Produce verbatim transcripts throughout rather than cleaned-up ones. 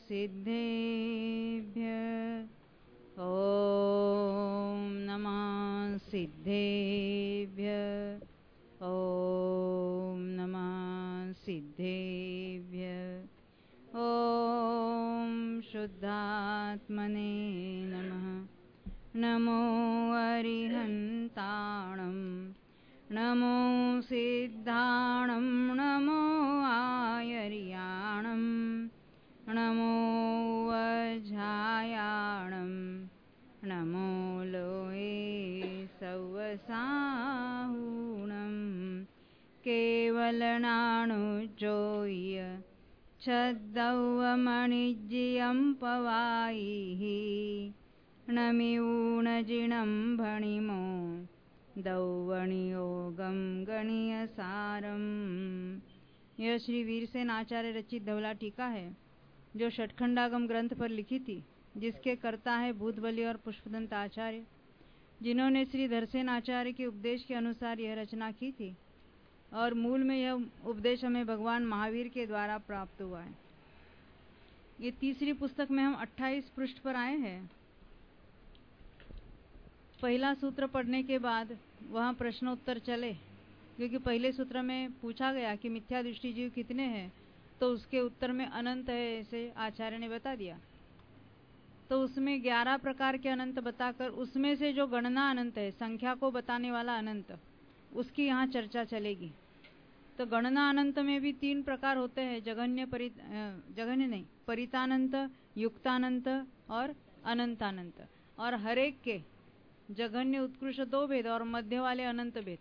सिद्धेभ्यः ॐ नमः सिद्धेभ्यः ॐ नमः सिद्धेभ्यः ॐ शुद्धात्मने नमः। नमो अरिहन्ताणं नमो सिद्धाणं नमो आयर्याणं नमो वज्रायाणं नमो लोये सवसाहुणं केवलनाणुजोय छद्दौवमणिज्यं पवायिः नमिऊणजिणं भणिमो दौवणियोगं गणीयसारम। यह श्री वीरसेन आचार्य रचित धवला टीका है जो षटखंडागम ग्रंथ पर लिखी थी, जिसके कर्ता है भूतबली और पुष्पदंत आचार्य, जिन्होंने श्री धरसेन आचार्य के उपदेश के अनुसार यह रचना की थी। और मूल में यह उपदेश हमें भगवान महावीर के द्वारा प्राप्त हुआ है। ये तीसरी पुस्तक में हम अट्ठाईस पृष्ठ पर आए हैं। पहला सूत्र पढ़ने के बाद वहाँ प्रश्नोत्तर चले, क्योंकि पहले सूत्र में पूछा गया कि मिथ्या दृष्टि जीव कितने हैं, तो उसके उत्तर में अनंत है, ऐसे आचार्य ने बता दिया। तो उसमें ग्यारह प्रकार के अनंत बताकर उसमें से जो गणना अनंत है, संख्या को बताने वाला अनंत, उसकी यहाँ चर्चा चलेगी। तो गणना अनंत में भी तीन प्रकार होते हैं, जघन्य परि जघन्य नहीं परितानंत, युक्तानंत और अनंतानंत। और हर एक के जघन्य उत्कृष्ट दो भेद और मध्य वाले अनंत भेद,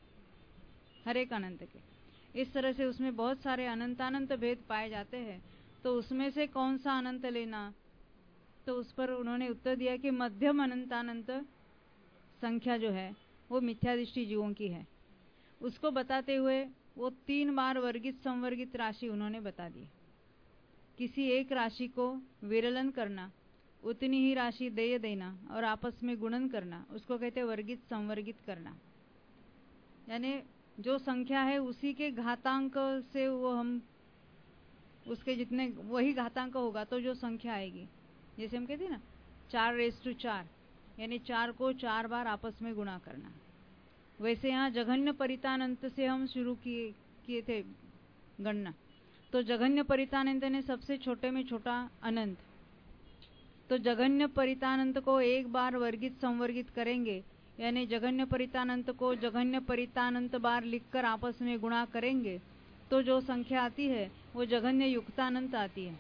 हर एक अनंत के। इस तरह से उसमें बहुत सारे अनंतानंत भेद पाए जाते हैं। तो उसमें से कौन सा अनंत लेना, तो उस पर उन्होंने उत्तर दिया कि मध्यम अनंतानंत संख्या जो है वो मिथ्यादृष्टि जीवों की है। उसको बताते हुए वो तीन बार वर्गित संवर्गित राशि उन्होंने बता दी। किसी एक राशि को विरलन करना, उतनी ही राशि देय देना और आपस में गुणन करना, उसको कहते हैं वर्गित संवर्गित करना। यानी जो संख्या है उसी के घातांक से वो हम उसके जितने वही घातांक होगा तो जो संख्या आएगी। जैसे हम कहते हैं ना चार रेस टू चार, यानी चार को चार बार आपस में गुणा करना। वैसे यहाँ जघन्य परितानंत से हम शुरू किए किए थे गणना। तो जघन्य परितानंत ने सबसे छोटे में छोटा अनंत, तो जघन्य परितानंत को एक बार वर्गित संवर्गित करेंगे, यानी जघन्य परितानंत को जघन्य परितानंत बार लिखकर आपस में गुणा करेंगे, तो जो संख्या आती है वो जघन्य युक्तानंत आती है।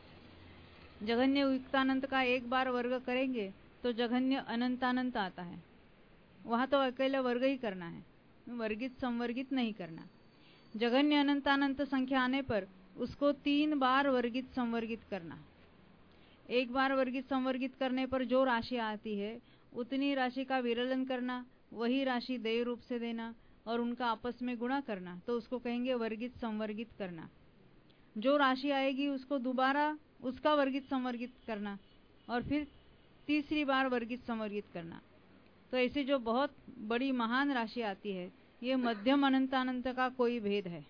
जघन्य युक्तानंत का एक बार वर्ग करेंगे तो जघन्य अनंतानंत आता है। वहां तो अकेला वर्ग ही करना है, वर्गित संवर्गित नहीं करना। जघन्य अनंतानंत संख्या आने पर उसको तीन बार वर्गित संवर्गित करना। एक बार वर्गित संवर्गित करने पर जो राशि आती है उतनी राशि का विरलन करना, वही राशि देय रूप से देना और उनका आपस में गुणा करना, तो उसको कहेंगे वर्गित संवर्गित करना। जो राशि आएगी उसको दोबारा उसका वर्गित संवर्गित करना और फिर तीसरी बार वर्गित संवर्गित करना। तो ऐसे जो बहुत बड़ी महान राशि आती है, ये मध्यम अनंतानंत का कोई भेद है।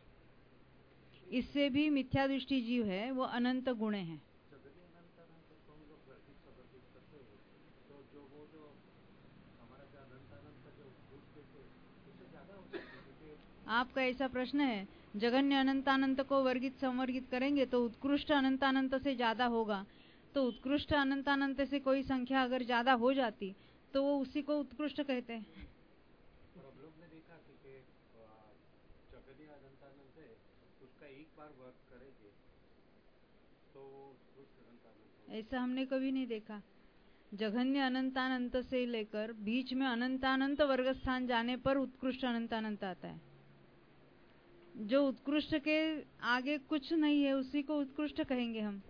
इससे भी मिथ्या दृष्टि जीव है वो अनंत गुणे हैं। आपका ऐसा प्रश्न है, जघन्य अनंतानंत को वर्गित संवर्गित करेंगे तो उत्कृष्ट अनंतानंत से ज्यादा होगा। तो उत्कृष्ट अनंतानंत से कोई संख्या अगर ज्यादा हो जाती तो वो उसी को उत्कृष्ट कहते हैं। और हम लोग ने देखा कि जघन्य अनंतानंत है, उसका एक बार वर्ग करेंगे तो उत्कृष्ट अनंतानंत। ऐसा हमने कभी नहीं देखा। जघन्य अनंतानंत से लेकर बीच में अनंतानंत वर्ग स्थान जाने पर उत्कृष्ट अनंतानंत आता है। जो उत्कृष्ट के आगे कुछ नहीं है उसी को उत्कृष्ट कहेंगे हम।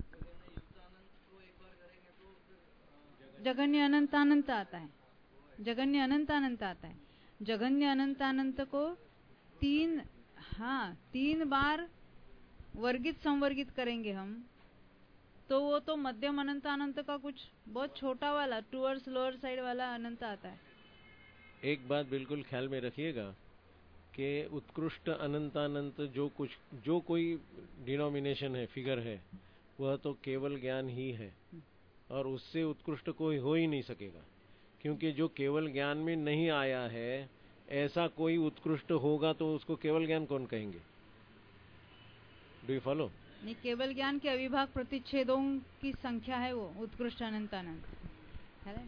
जघन्य अनंतानंत आता है, जघन्य अनंतानंत आता है। जघन्य अनंतानंत को तीन हाँ तीन बार वर्गित संवर्गित करेंगे हम, तो वो तो मध्यम अनंतानंत का कुछ बहुत छोटा वाला टूवर्ड्स लोअर साइड वाला अनंत आता है। एक बात बिल्कुल ख्याल में रखिएगा कि उत्कृष्ट अनंतानंत जो कुछ जो कोई डिनोमिनेशन है, फिगर है, वह तो केवल ज्ञान ही है और उससे उत्कृष्ट कोई हो ही नहीं सकेगा, क्योंकि जो केवल ज्ञान में नहीं आया है ऐसा कोई उत्कृष्ट होगा तो उसको केवल ज्ञान कौन कहेंगे? Do you follow? नहीं, केवल ज्ञान के अविभाग प्रतिच्छेदों की संख्या है वो उत्कृष्ट अनंत अनंत है।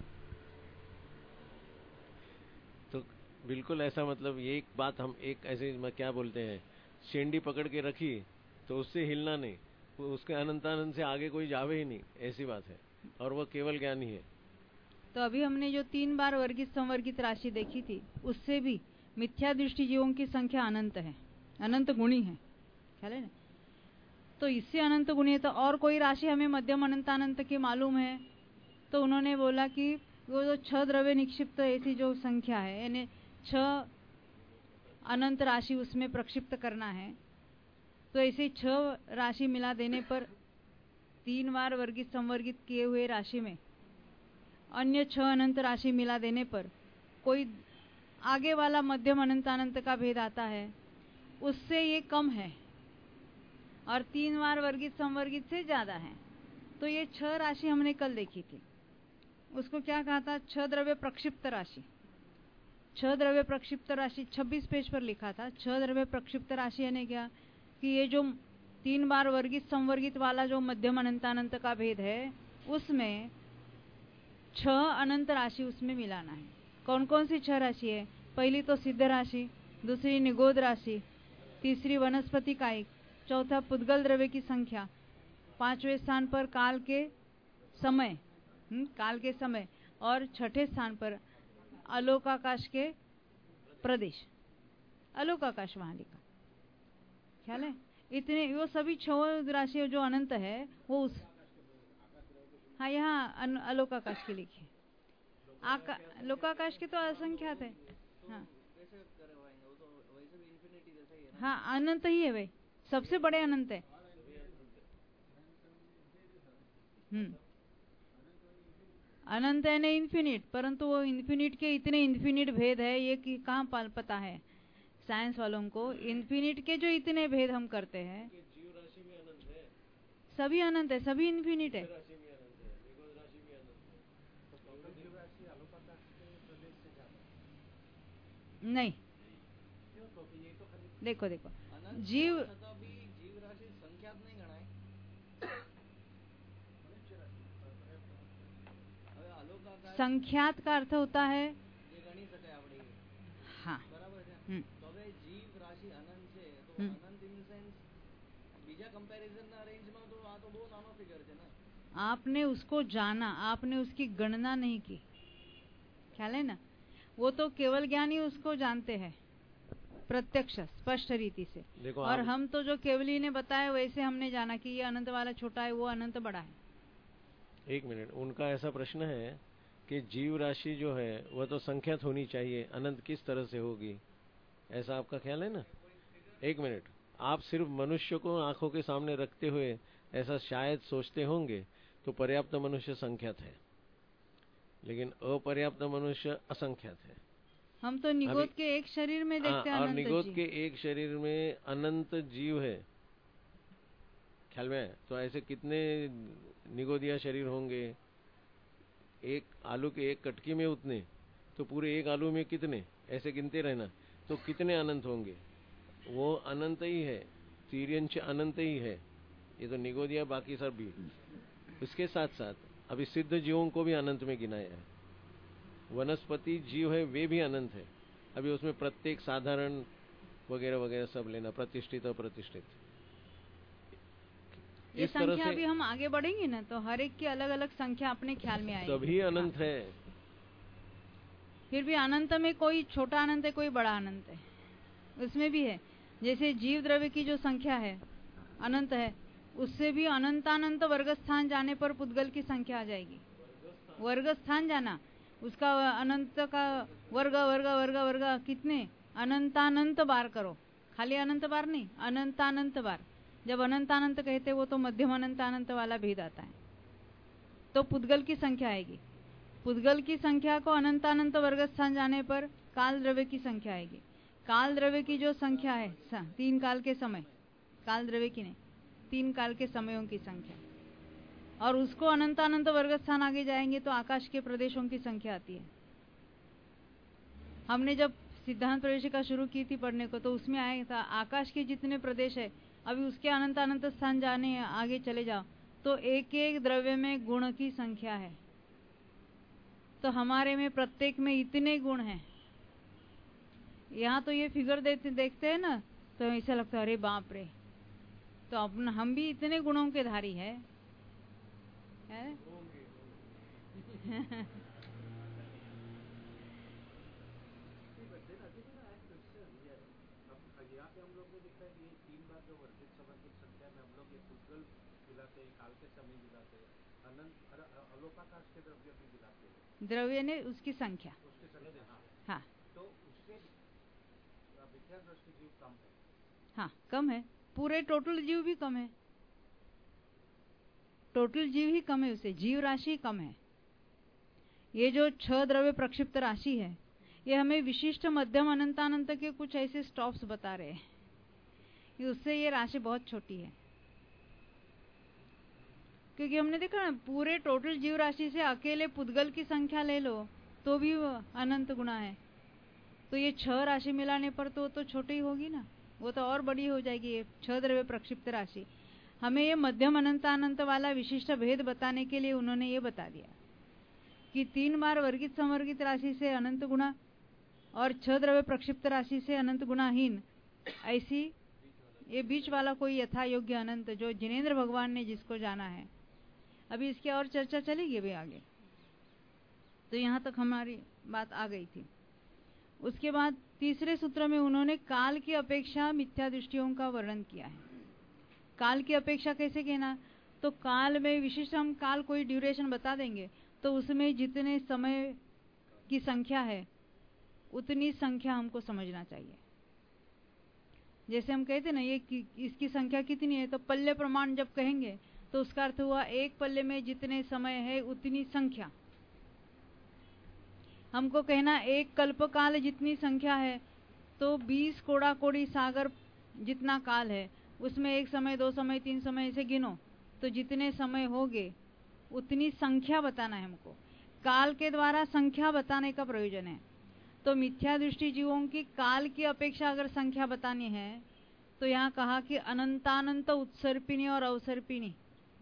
तो बिल्कुल ऐसा, मतलब ये एक बात हम एक ऐसे क्या बोलते हैं, शेंडी पकड़ के रखी तो उससे हिलना नहीं, उसके अनंतानंद से आगे कोई जावे ही नहीं, ऐसी बात है, और वह केवल ज्ञान ही है। तो अभी हमने जो तीन बार वर्गित संवर्गित राशि देखी थी उससे भी मिथ्या दृष्टि जीवों की संख्या अनंत है, अनंत गुणी है, ख्याल है ना? तो इससे अनंत गुणी है। तो और कोई राशि हमें मध्यम अनंतानंत की मालूम है? तो उन्होंने बोला कि वो जो छह द्रव्य निक्षिप्त ऐसी जो संख्या है, यानी छह अनंत राशि उसमें प्रक्षिप्त करना है, तो ऐसे छह राशि मिला देने पर तीन बार वर्गित संवर्गित किए हुए राशि में अन्य छह अनंत राशि मिला देने पर कोई आगे वाला मध्यम अनंतानंत का भेद आता है, उससे ये कम है और तीन बार वर्गित संवर्गित से ज्यादा है। तो ये छह राशि हमने कल देखी थी, उसको क्या कहा था? छह द्रव्य प्रक्षिप्त राशि। छह द्रव्य प्रक्षिप्त राशि छब्बीस पेज पर लिखा था। छह द्रव्य प्रक्षिप्त राशि यानी क्या कि ये जो तीन बार वर्गित संवर्गित वाला जो मध्यम अनंतानंत का भेद है उसमें छह अनंत राशि उसमें मिलाना है। कौन कौन सी छह राशि है? पहली तो सिद्ध राशि, दूसरी निगोद राशि, तीसरी वनस्पति कायिक, चौथा पुद्गल द्रव्य की संख्या, पांचवें स्थान पर काल के समय, काल के समय, और छठे स्थान पर आलोकाकाश के प्रदेश, आलोकाकाश वहां लिखा, ख्याल है? इतने वो सभी छह राशि जो अनंत है वो उस, हाँ यहाँ आलोकाकाश के लिखे, आका लोकाकाश के तो असंख्यात है। हाँ हाँ अनंत ही है भाई, सबसे बड़े अनंत है। हम्म अनंत है नहीं इन्फिनिट, परंतु वो इन्फिनिट के इतने इन्फिनिट भेद है ये कि कहाँ पता है साइंस वालों को? इन्फिनिट के जो इतने भेद हम करते हैं, सभी अनंत है, सभी इन्फिनिट है। नहीं, देखो देखो जीव जीव राशि संख्यात नहीं गणाय। संख्यात का अर्थ होता है ये गणी सके आपड़ी। हाँ बराबर है। तो હવે जीव राशि अनंत છે तो अनंत इन सेंस બીજા कंपैरिजन ના रेंज में तो आ तो बहुत नानो फिगर है ना। आपने उसको जाना, आपने उसकी गणना नहीं की, ख्याल है ना? वो तो केवल ज्ञानी उसको जानते हैं प्रत्यक्ष स्पष्ट रीति से, और हम तो जो केवली ने बताया वैसे हमने जाना कि ये अनंत वाला छोटा है, वो अनंत बड़ा है। एक मिनट, उनका ऐसा प्रश्न है कि जीव राशि जो है वह तो संख्यात होनी चाहिए, अनंत किस तरह से होगी, ऐसा आपका ख्याल है ना? एक मिनट, आप सिर्फ मनुष्य को आंखों के सामने रखते हुए ऐसा शायद सोचते होंगे तो पर्याप्त मनुष्य संख्यात है, लेकिन अपर्याप्त मनुष्य असंख्यात है। हम तो निगोद के एक शरीर में देखते हैं और निगोद के एक शरीर में अनंत जीव है, ख्याल में? तो ऐसे कितने निगोदिया शरीर होंगे? एक आलू के एक कटकी में उतने, तो पूरे एक आलू में कितने, ऐसे गिनते रहना, तो कितने अनंत होंगे? वो अनंत ही है, तिर्यंश अनंत ही है, ये तो निगोदिया बाकी सब भी। इसके साथ साथ अभी सिद्ध जीवों को भी अनंत में गिनाया है। वनस्पति जीव है वे भी अनंत है, अभी उसमें प्रत्येक साधारण वगैरह वगैरह सब लेना, प्रतिष्ठित और प्रतिष्ठित। ये संख्या अभी हम आगे बढ़ेंगे ना तो हर एक की अलग अलग संख्या अपने ख्याल में आएगी। तभी अनंत है। फिर भी अनंत में कोई छोटा अनंत है, कोई बड़ा अनंत है, उसमें भी है। जैसे जीव द्रव्य की जो संख्या है अनंत है, उससे भी अनंतानंत वर्ग स्थान जाने पर पुद्गल की संख्या आ जाएगी। वर्ग स्थान जाना, उसका अनंत का वर्ग वर्ग वर्ग वर्ग कितने अनंतानंत बार करो, खाली अनंत बार नहीं, अनंतानंत बार। जब अनंतानंत कहते वो तो मध्यम अनंतानंत वाला भेद आता है, तो पुद्गल की संख्या आएगी। पुद्गल की संख्या को अनंतानंत वर्ग स्थान जाने पर काल द्रव्य की संख्या आएगी। काल द्रव्य की जो संख्या है तीन काल के समय, काल द्रव्य की नहीं, तीन काल के समयों की संख्या, और उसको अनंत अनंत वर्ग स्थान आगे जाएंगे तो आकाश के प्रदेशों की संख्या आती है। हमने जब सिद्धांत प्रवेशिका शुरू की थी पढ़ने को तो उसमें आया था आकाश के जितने प्रदेश है अभी उसके अनंत अनंत स्थान जाने आगे चले जाओ तो एक एक द्रव्य में गुण की संख्या है। तो हमारे में प्रत्येक में इतने गुण हैं। यहाँ तो ये फिगर देते देखते हैं ना तो ऐसा लगता है अरे बाप रे, तो अपना हम भी इतने गुणों के धारी है, है? यहाँ पे हम लोग ने देखा है कि तीन बार जो वर्जित संबंधित संख्या में हम लोग ये पुद्गल मिलाते हैं, काल के समय मिलाते हैं, अनंत अलोपाकाश के द्रव्य भी मिलाते हैं। द्रव्य ने उसकी संख्या उसकी संख्या हाँ, हाँ। तो उससे मिथ्या दृष्टि जीव कम है। हाँ कम है, पूरे टोटल जीव भी कम है, टोटल जीव ही कम है, उसे जीव राशि कम है। ये जो छह द्रव्य प्रक्षिप्त राशि है ये हमें विशिष्ट मध्यम अनंतानंत के कुछ ऐसे स्टॉप्स बता रहे हैं कि उससे ये राशि बहुत छोटी है। क्योंकि हमने देखा ना पूरे टोटल जीव राशि से अकेले पुद्गल की संख्या ले लो तो भी अनंत गुणा है, तो ये छह राशि मिलाने पर तो तो छोटी होगी ना, वो तो और बड़ी हो जाएगी ये छह द्रव्य प्रक्षिप्त राशि। हमें ये मध्यम अनंतानंत वाला विशिष्ट भेद बताने के लिए उन्होंने ये बता दिया कि तीन बार वर्गित संवर्गित राशि से अनंत गुणा और छह द्रव्य प्रक्षिप्त राशि से अनंत गुणाहीन, ऐसी ये बीच वाला कोई यथा योग्य अनंत जो जिनेंद्र भगवान ने जिसको जाना है। अभी इसकी और चर्चा चलेगी अभी आगे, तो यहाँ तक हमारी बात आ गई थी। उसके बाद तीसरे सूत्र में उन्होंने काल की अपेक्षा मिथ्या दृष्टियों का वर्णन किया है। काल की अपेक्षा कैसे कहना, तो काल में विशिष्ट हम काल कोई ड्यूरेशन बता देंगे तो उसमें जितने समय की संख्या है उतनी संख्या हमको समझना चाहिए। जैसे हम कहते ना ये कि, इसकी संख्या कितनी है, तो पल्ले प्रमाण जब कहेंगे तो उसका अर्थ हुआ एक पल्ले में जितने समय है उतनी संख्या। हमको कहना एक कल्पकाल जितनी संख्या है तो बीस कोड़ा कोड़ी सागर जितना काल है उसमें एक समय दो समय तीन समय ऐसे गिनो तो जितने समय होंगे उतनी संख्या बताना है हमको। काल के द्वारा संख्या बताने का प्रयोजन है। तो मिथ्या दृष्टि जीवों की काल की अपेक्षा अगर संख्या बतानी है तो यहाँ कहा कि अनंतानंत उत्सर्पिणी और अवसर्पिणी,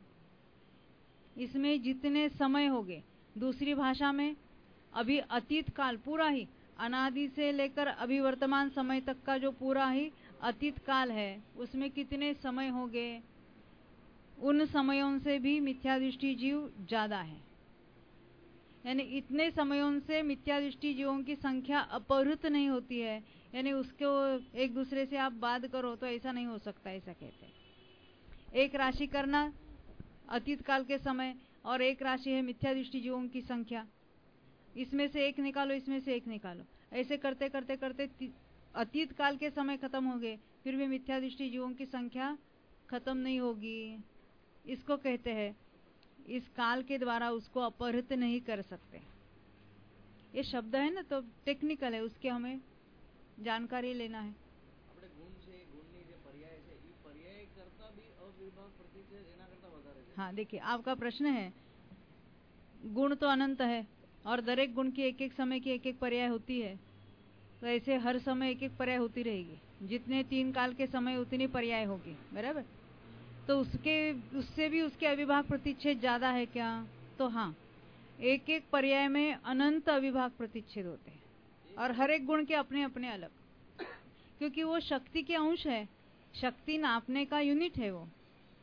इसमें जितने समय होंगे, दूसरी भाषा में अभी अतीत काल पूरा ही अनादि से लेकर अभी वर्तमान समय तक का जो पूरा ही अतीत काल है उसमें कितने समय होंगे, उन समयों से भी मिथ्या दृष्टि जीव ज्यादा है। यानी इतने समयों से मिथ्या दृष्टि जीवों की संख्या अपहृत नहीं होती है, यानी उसको एक दूसरे से आप बात करो तो ऐसा नहीं हो सकता, ऐसा कहते हैं। एक राशि करना अतीत काल के समय और एक राशि है मिथ्या दृष्टि जीवों की संख्या, इसमें से एक निकालो इसमें से एक निकालो, ऐसे करते करते करते अतीत काल के समय खत्म हो गए फिर भी मिथ्या दृष्टि जीवों की संख्या खत्म नहीं होगी। इसको कहते हैं इस काल के द्वारा उसको अपहृत नहीं कर सकते। ये शब्द है ना तो टेक्निकल है, उसके हमें जानकारी लेना है। આપણે ગુણ છે ગુણની જે પર્યાય છે એ પર્યાય કરતા બી અવિભાગ પ્રતિચ્છેદ એના કરતા વધારે છે। हाँ देखिए आपका प्रश्न है, गुण तो अनंत है और दरेक गुण की एक एक समय की एक एक पर्याय होती है, तो ऐसे हर समय एक एक पर्याय होती रहेगी, जितने तीन काल के समय उतनी पर्याय होगी, बराबर। तो उसके उससे भी उसके अविभाग प्रतिच्छेद ज्यादा है क्या, तो हाँ एक एक पर्याय में अनंत अविभाग प्रतिच्छेद होते हैं और हर एक गुण के अपने अपने अलग, क्योंकि वो शक्ति के अंश है, शक्ति नापने का यूनिट है वो।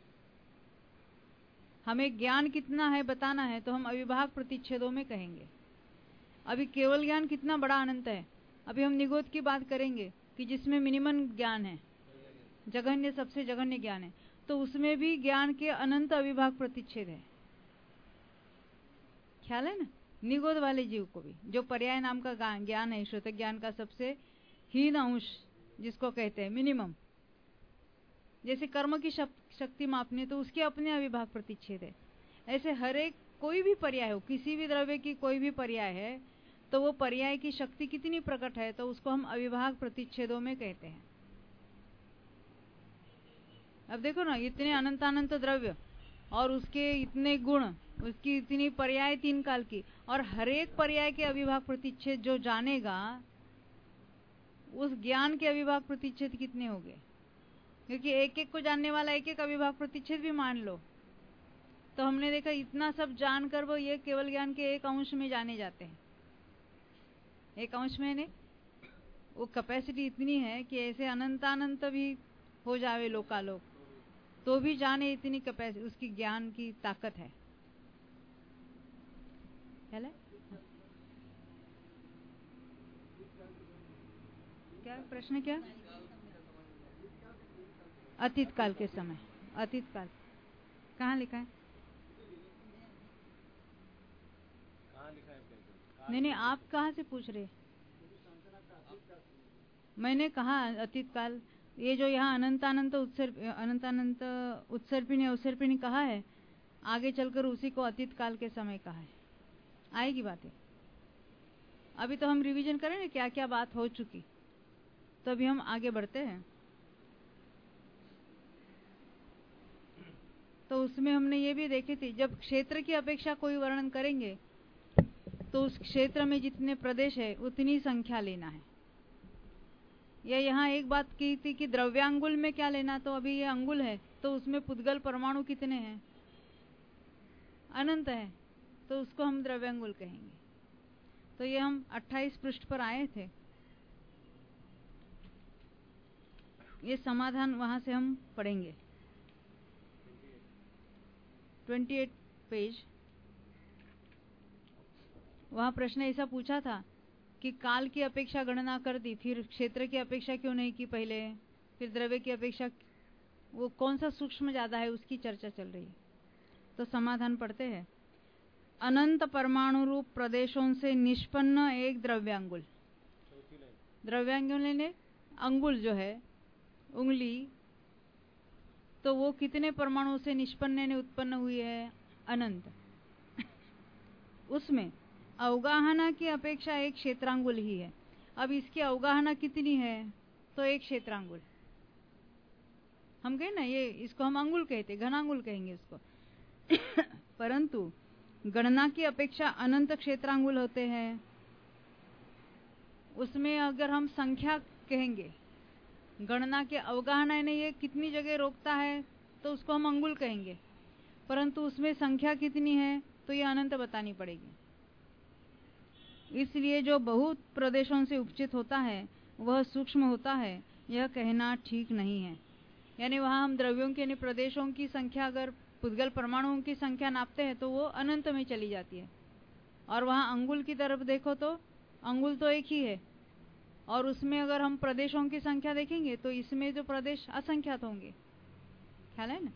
हमें ज्ञान कितना है बताना है तो हम अविभाग प्रतिच्छेदों में कहेंगे। अभी केवल ज्ञान कितना बड़ा अनंत है, अभी हम निगोद की बात करेंगे कि जिसमें मिनिमम ज्ञान है, जघन्य सबसे जघन्य ज्ञान है, तो उसमें भी ज्ञान के अनंत अविभाग प्रतिच्छेद है। ख्याल है ना। निगोद वाले जीव को भी जो पर्याय नाम का ज्ञान है, श्रोत ज्ञान का सबसे हीन अंश जिसको कहते हैं मिनिमम, जैसे कर्म की शक्ति मापनी तो उसके अपने अविभाग प्रतिच्छेद है। ऐसे हर एक कोई भी पर्याय हो, किसी भी द्रव्य की कोई भी पर्याय है तो वो पर्याय की शक्ति कितनी प्रकट है तो उसको हम अविभाग प्रतिच्छेदों में कहते हैं। अब देखो ना इतने अनंतानंत द्रव्य और उसके इतने गुण, उसकी इतनी पर्याय तीन काल की, और हर एक पर्याय के अविभाग प्रतिच्छेद जो जानेगा, उस ज्ञान के अविभाग प्रतिच्छेद कितने हो गए? क्योंकि एक एक को जानने वाला एक एक अविभाग प्रतिच्छेद भी मान लो, तो हमने देखा इतना सब जानकर वो ये केवल ज्ञान के एक अंश में जाने जाते हैं। एक अंश में नहीं, वो कैपेसिटी इतनी है कि ऐसे अनंतानंत भी हो जावे लोकालोक, तो भी जाने इतनी कैपेसिटी, उसकी ज्ञान की ताकत है। है? क्या प्रश्न? क्या? अतीत काल के समय। अतीत काल कहाँ लिखा है? नहीं नहीं, आप कहाँ से पूछ रहे? मैंने कहा अतीत काल, ये जो यहाँ अनंतानंत उत्सर्प अनंतानंत उत्सर्पिणी अवसर्पिणी कहा है, आगे चलकर उसी को अतीत काल के समय कहा है। आएगी बातें। अभी तो हम रिवीजन करेंगे क्या क्या बात हो चुकी, तो अभी हम आगे बढ़ते हैं। तो उसमें हमने ये भी देखी थी, जब क्षेत्र की अपेक्षा कोई वर्णन करेंगे तो उस क्षेत्र में जितने प्रदेश है उतनी संख्या लेना है। या यहाँ एक बात की थी कि द्रव्यांगुल में क्या लेना, तो अभी ये अंगुल है तो उसमें पुद्गल परमाणु कितने हैं? अनंत है, तो उसको हम द्रव्यांगुल कहेंगे। तो ये हम अट्ठाईस पृष्ठ पर आए थे, ये समाधान वहां से हम पढ़ेंगे। अट्ठाईस पेज, वहां प्रश्न ऐसा पूछा था कि काल की अपेक्षा गणना कर दी, फिर क्षेत्र की अपेक्षा क्यों नहीं की पहले, फिर द्रव्य की अपेक्षा वो कौन सा सूक्ष्म ज्यादा है उसकी चर्चा चल रही है। तो समाधान पढ़ते हैं। अनंत परमाणु रूप प्रदेशों से निष्पन्न एक द्रव्यांगुल, द्रव्यांगुल ने अंगुल जो है उंगली, तो वो कितने परमाणु से निष्पन्न ने उत्पन्न हुई है? अनंत। उसमें अवगाहना की अपेक्षा एक क्षेत्रांगुल ही है। अब इसकी अवगाहना कितनी है? तो एक क्षेत्रांगुल। हम कहें ना, ये इसको हम अंगुल कहते, घनांगुल कहेंगे इसको। परंतु गणना की अपेक्षा अनंत क्षेत्रांगुल होते हैं। उसमें अगर हम संख्या कहेंगे, गणना के अवगाहना ने ये कितनी जगह रोकता है, तो उसको हम अंगुल कहेंगे। परंतु उसमें संख्या कितनी है, तो ये अनंत बतानी पड़ेगी। इसलिए जो बहुत प्रदेशों से उपचित होता है वह सूक्ष्म होता है, यह कहना ठीक नहीं है। यानी वहां हम द्रव्यों के प्रदेशों की संख्या, अगर पुद्गल परमाणुओं की संख्या नापते हैं तो वो अनंत में चली जाती है। और वहां अंगुल की तरफ देखो तो अंगुल तो एक ही है, और उसमें अगर हम प्रदेशों की संख्या देखेंगे तो इसमें जो प्रदेश असंख्यात होंगे। ख्याल है ना?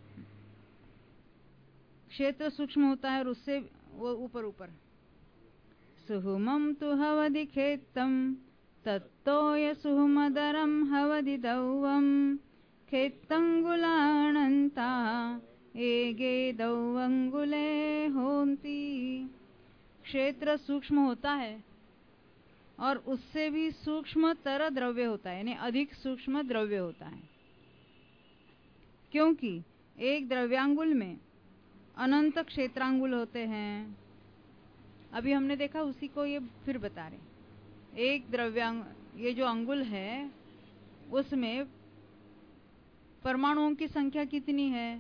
क्षेत्र सूक्ष्म होता है और उससे वो ऊपर ऊपर। सुहुमं तु हवदि खेत्तम तत्तोय सुहुमदरम हवदि दौवम खेत्तंगुलानंता एगे दौवंगुले होंती। क्षेत्र सूक्ष्म होता है और उससे भी सूक्ष्मतर द्रव्य होता है, यानी अधिक सूक्ष्म द्रव्य होता है, क्योंकि एक द्रव्यांगुल में अनंत क्षेत्रांगुल होते हैं। अभी हमने देखा, उसी को ये फिर बता रहे। एक द्रव्यांग, ये जो अंगुल है उसमें परमाणुओं की संख्या कितनी है?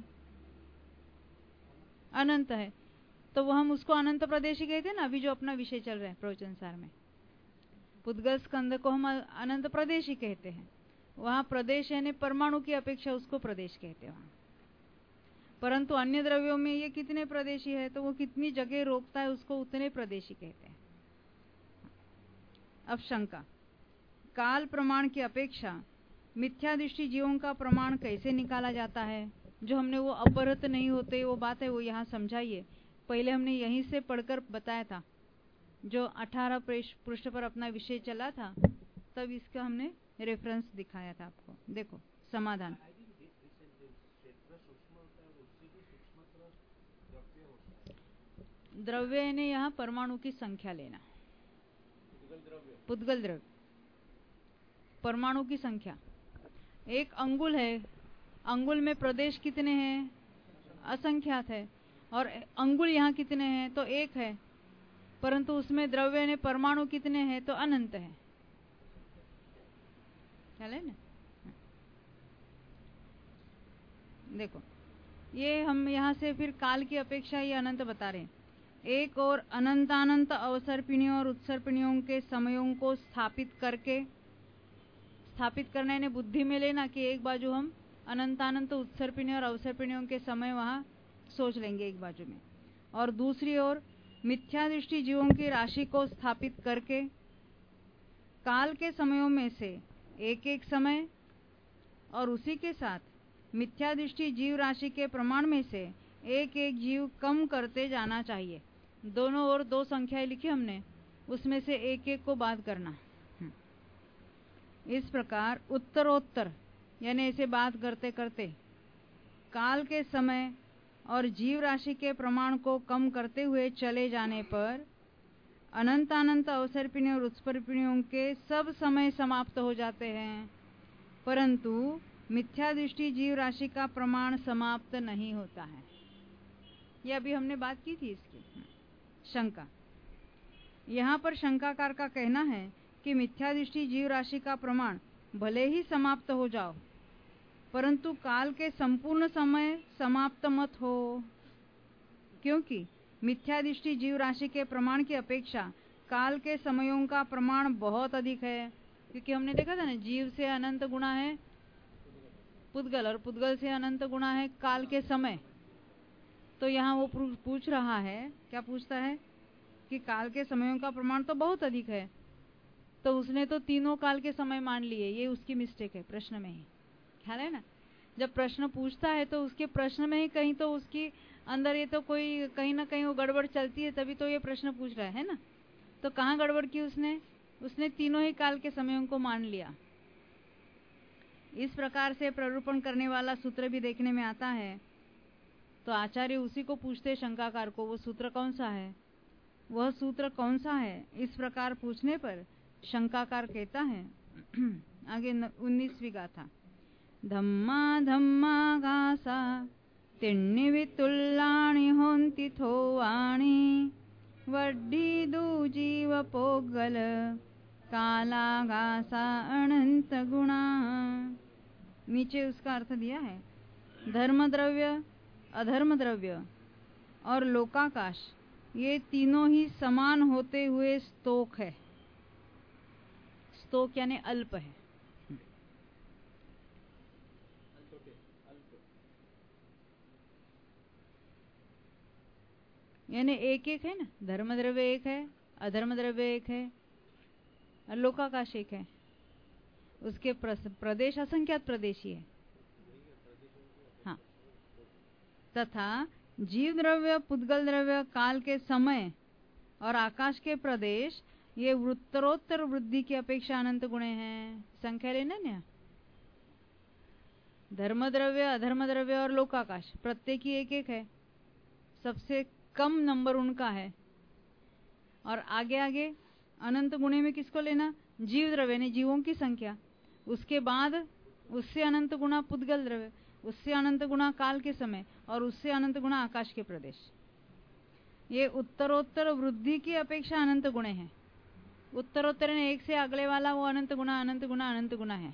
अनंत है, तो वो हम उसको अनंत प्रदेश ही कहते हैं ना। अभी जो अपना विषय चल रहा है प्रवचन सार में, पुद्गल स्कंद को हम अनंत प्रदेश ही कहते हैं। वहां प्रदेश यानी परमाणु की अपेक्षा उसको प्रदेश कहते हैं वहां। परंतु अन्य द्रव्यों में ये कितने प्रदेशी है, तो वो कितनी जगह रोकता है उसको उतने प्रदेशी कहते हैं। अब शंका, काल प्रमाण की अपेक्षा मिथ्या दृष्टि जीवों का प्रमाण कैसे निकाला जाता है? जो हमने वो अपहृत नहीं होते वो बात है, वो यहाँ समझाइए। पहले हमने यहीं से पढ़कर बताया था, जो अठारह पृष्ठ पर अपना विषय चला था, तब इसका हमने रेफरेंस दिखाया था आपको। देखो समाधान। द्रव्य ने यहाँ परमाणु की संख्या लेना, पुद्गल द्रव्य, परमाणु की संख्या। एक अंगुल है, अंगुल में प्रदेश कितने हैं? असंख्यात है, और अंगुल यहाँ कितने हैं तो एक है, परंतु उसमें द्रव्य ने परमाणु कितने हैं तो अनंत है। ख्याल है ना? देखो, ये हम यहाँ से फिर काल की अपेक्षा ये अनंत बता रहे हैं। एक और अनंतानंत अवसर्पिणियों और उत्सर्पिणियों के समयों को स्थापित करके, स्थापित करना यानी बुद्धि में लेना कि एक बाजू हम अनंतानंत उत्सर्पिणी और अवसर्पिणियों के समय वहां सोच लेंगे एक बाजू में, और दूसरी ओर मिथ्या दृष्टि जीवों की राशि को स्थापित करके काल के समयों में से एक एक समय और उसी के साथ मिथ्या दृष्टि जीव राशि के प्रमाण में से एक एक जीव कम करते जाना चाहिए। दोनों ओर दो संख्याएं लिखी हमने, उसमें से एक एक को बात करना। इस प्रकार उत्तरोत्तर यानी ऐसे बात करते करते काल के समय और जीव राशि के प्रमाण को कम करते हुए चले जाने पर अनंतानंत अवसर्पिणी और उत्सर्पिणियों के सब समय समाप्त हो जाते हैं, परंतु मिथ्या दृष्टि जीव राशि का प्रमाण समाप्त नहीं होता है। यह अभी हमने बात की थी इसकी शंका। यहाँ पर शंकाकार का कहना है कि मिथ्या दृष्टि जीव राशि का प्रमाण भले ही समाप्त हो जाओ, परंतु काल के संपूर्ण समय समाप्त मत हो, क्योंकि मिथ्या दृष्टि जीव राशि के प्रमाण की अपेक्षा काल के समयों का प्रमाण बहुत अधिक है। क्योंकि हमने देखा था ना, जीव से अनंत गुणा है पुद्गल और पुद्गल से अनंत गुणा है काल के समय। तो यहाँ वो पूछ रहा है, क्या पूछता है कि काल के समयों का प्रमाण तो बहुत अधिक है, तो उसने तो तीनों काल के समय मान लिए। ये उसकी मिस्टेक है प्रश्न में ही, ख्याल है ना? जब प्रश्न पूछता है तो उसके प्रश्न में ही कहीं तो उसकी अंदर ये तो कोई कहीं ना कहीं वो गड़बड़ चलती है, तभी तो ये प्रश्न पूछ रहा है ना। तो कहाँ गड़बड़ की उसने? उसने तीनों ही काल के समयों को मान लिया। इस प्रकार से प्ररूपण करने वाला सूत्र भी देखने में आता है। तो आचार्य उसी को पूछते शंकाकार को, वो सूत्र कौन सा है, वह सूत्र कौन सा है। इस प्रकार पूछने पर शंकाकार कहता है आगे उन्नीसवीं गाथा, धम्मा धम्मा गासा तिन्नि वितुल्लाणि होन्ति थोवाणि वड्डी दू जीव पोगल काला गासा अनंत गुणा। नीचे उसका अर्थ दिया है, धर्म द्रव्य, अधर्म द्रव्य और लोकाकाश ये तीनों ही समान होते हुए स्तोक है। स्तोक यानी अल्प है। यानी एक एक है ना, धर्म द्रव्य एक है, अधर्म द्रव्य एक है और लोकाकाश एक है। उसके प्रदेश असंख्यात प्रदेशी है। हाँ, तथा जीव द्रव्य, पुद्गल द्रव्य, काल के समय और आकाश के प्रदेश ये उत्तरोत्तर वृद्धि की अपेक्षा अनंत गुणे हैं। संख्या लेना ना, धर्म द्रव्य, अधर्म द्रव्य और लोकाकाश प्रत्येक ही एक एक है, सबसे कम नंबर उनका है। और आगे आगे अनंत गुणे में किसको लेना? जीव द्रव्य ने जीवों की संख्या, उसके बाद उससे अनंत गुणा पुद्गल द्रव्य, उससे अनंत गुणा काल के समय और उससे अनंत गुणा आकाश के प्रदेश। ये उत्तरोत्तर वृद्धि की अपेक्षा अनंत गुणे हैं। उत्तरोत्तर ने एक से अगले वाला वो अनंत गुणा अनंत गुणा अनंत गुणा है।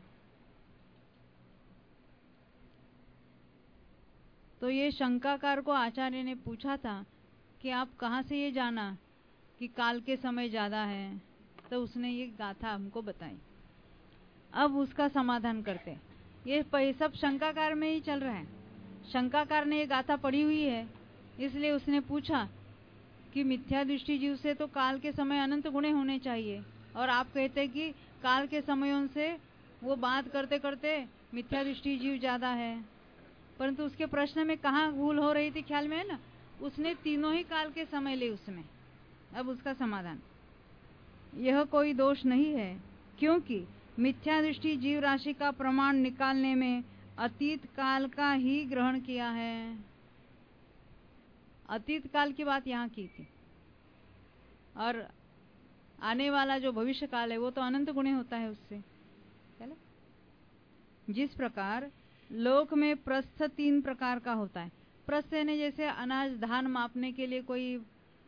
तो ये शंकाकार को आचार्य ने पूछा था कि आप कहाँ से ये जाना कि काल के समय ज्यादा है, तो उसने ये गाथा हमको बताई। अब उसका समाधान करते। ये सब शंकाकार में ही चल रहा है। शंकाकार ने ये गाथा पढ़ी हुई है, इसलिए उसने पूछा कि मिथ्या दृष्टि जीव से तो काल के समय अनंत गुणे होने चाहिए, और आप कहते कि काल के समयों से वो बात करते करते मिथ्या दृष्टि जीव ज्यादा है। परंतु उसके प्रश्न में कहाँ भूल हो रही थी ख्याल में है ना, उसने तीनों ही काल के समय ले उसमें। अब उसका समाधान, यह कोई दोष नहीं है, क्योंकि मिथ्या दृष्टि जीव राशि का प्रमाण निकालने में अतीत काल का ही ग्रहण किया है। अतीत काल की बात यहाँ की थी, और आने वाला जो भविष्य काल है वो तो अनंत गुणे होता है उससे। जिस प्रकार लोक में प्रस्थ तीन प्रकार का होता है, प्रस्थ यानी जैसे अनाज धान मापने के लिए कोई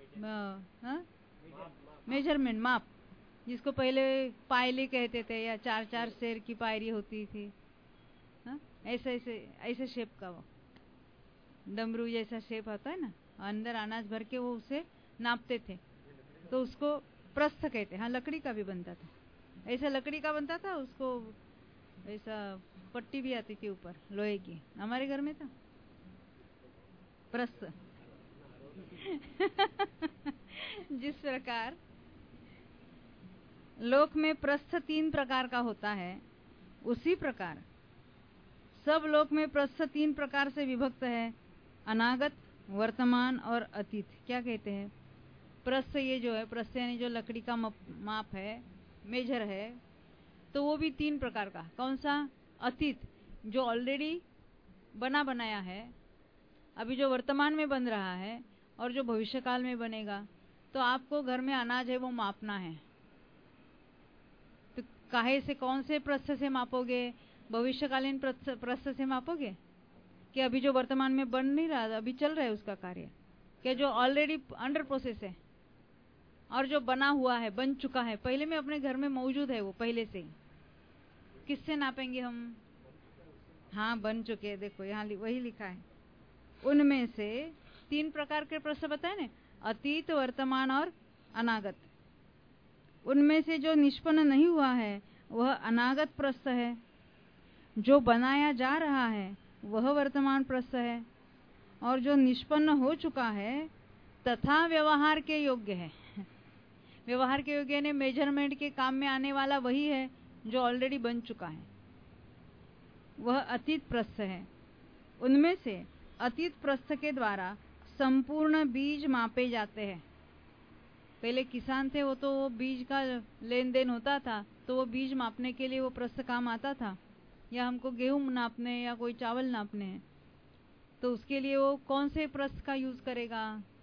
मेजरमेंट माप, जिसको पहले पायली कहते थे या चार चार शेर की पायरी होती थी, हा? ऐसे ऐसे ऐसे शेप का वो डमरू जैसा शेप होता है ना, अंदर अनाज भर के वो उसे नापते थे, तो उसको प्रस्थ कहते हैं। हाँ, लकड़ी का भी बनता था, ऐसा लकड़ी का बनता था, उसको ऐसा पट्टी भी आती थी ऊपर लोहे की, हमारे घर में था प्रस्थ। जिस प्रकार लोक में प्रस्थ तीन प्रकार का होता है, उसी प्रकार सब लोक में प्रस्थ तीन प्रकार से विभक्त है, अनागत, वर्तमान और अतीत। क्या कहते हैं? प्रस्थ, ये जो है प्रस्थ यानी जो लकड़ी का माप है, मेजर है, तो वो भी तीन प्रकार का। कौन सा? अतीत, जो ऑलरेडी बना बनाया है, अभी जो वर्तमान में बन रहा है, और जो भविष्य काल में बनेगा। तो आपको घर में अनाज है वो मापना है, तो काहे से, कौन से प्रस्थ से मापोगे? भविष्यकालीन प्रस्थ से मापोगे कि अभी जो वर्तमान में बन नहीं रहा, अभी चल रहा है उसका कार्य, कि जो ऑलरेडी अंडर प्रोसेस है और जो बना हुआ है, बन चुका है, पहले में अपने घर में मौजूद है वो पहले से ही, किससे नापेंगे हम? हाँ, बन चुके हैं, देखो यहाँ वही लिखा है। उनमें से तीन प्रकार के प्रस्थ बताए ना, अतीत, वर्तमान और अनागत। उनमें से जो निष्पन्न नहीं हुआ है वह अनागत प्रस्थ है, जो बनाया जा रहा है वह वर्तमान प्रस्थ है, और जो निष्पन्न हो चुका है तथा व्यवहार के योग्य है। व्यवहार के योग्य ने मेजरमेंट के काम में आने वाला वही है जो ऑलरेडी बन चुका है, वह अतीत प्रस्थ है। उनमें से अतीत प्रस्थ के द्वारा संपूर्ण बीज मापे जाते हैं। पहले किसान थे, वो तो वो बीज का लेन देन होता था, तो वो बीज मापने के लिए वो प्रस्थ काम आता था, या हमको गेहूं नापने या कोई चावल नापने हैं, तो उसके लिए वो कौन से प्रस्थ का यूज करेगा?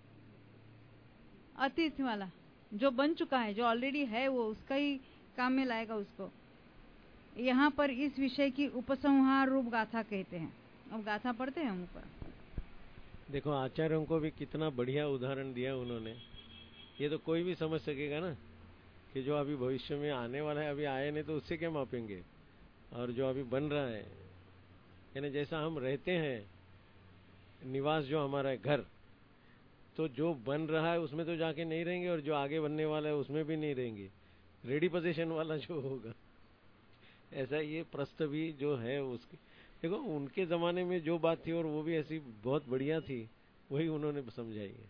अतीत वाला, जो बन चुका है, जो ऑलरेडी है, वो उसका ही काम में लाएगा उसको। यहाँ पर इस विषय की उपसंहार रूप गाथा कहते हैं। अब गाथा पढ़ते हैं हम ऊपर। देखो, आचार्यों को भी कितना बढ़िया उदाहरण दिया उन्होंने। ये तो कोई भी समझ सकेगा ना कि जो अभी भविष्य में आने वाला है, अभी आए नहीं तो उससे क्या मापेंगे, और जो अभी बन रहा है, यानी जैसा हम रहते हैं, निवास जो हमारा है, घर, तो जो बन रहा है उसमें तो जाके नहीं रहेंगे, और जो आगे बनने वाला है उसमें भी नहीं रहेंगे, रेडी पोजीशन वाला जो होगा। ऐसा ये प्रस्थ भी जो है उसकी, देखो उनके जमाने में जो बात थी और वो भी ऐसी बहुत बढ़िया थी, वही उन्होंने समझाई है।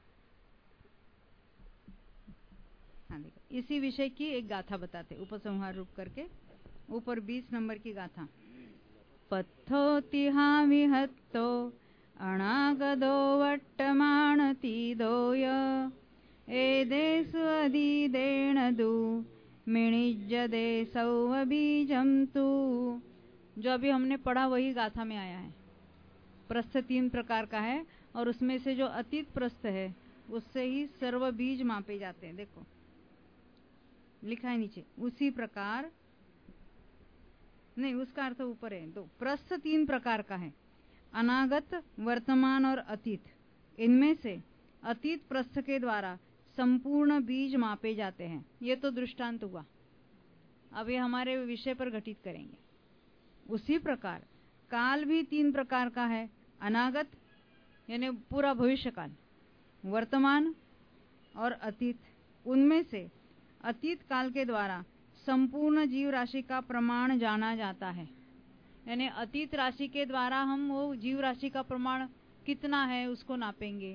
हाँ, देखो इसी विषय की एक गाथा बताते उपसंहार रूप करके, ऊपर बीस नंबर की गाथा। पत्थोतिहा विहत्तो अणागदो वट्टमाणतीदोय एदेषु अधिदेणदु मिणिज्जदे सौवबीजं तु। जो अभी हमने पढ़ा वही गाथा में आया है। प्रस्थ तीन प्रकार का है, और उसमें से जो अतीत प्रस्थ है उससे ही सर्व बीज मापे जाते हैं। देखो लिखा है नीचे, उसी प्रकार नहीं, उसका अर्थ ऊपर है। दो प्रस्थ तीन प्रकार का है, अनागत, वर्तमान और अतीत। इनमें से अतीत प्रस्थ के द्वारा संपूर्ण बीज मापे जाते हैं। ये तो दृष्टांत हुआ, अब ये हमारे विषय पर घटित करेंगे। उसी प्रकार काल भी तीन प्रकार का है, अनागत यानी पूरा भविष्य काल, वर्तमान और अतीत। उनमें से अतीत काल के द्वारा संपूर्ण जीव राशि का प्रमाण जाना जाता है। यानी अतीत राशि के द्वारा हम वो जीव राशि का प्रमाण कितना है उसको नापेंगे।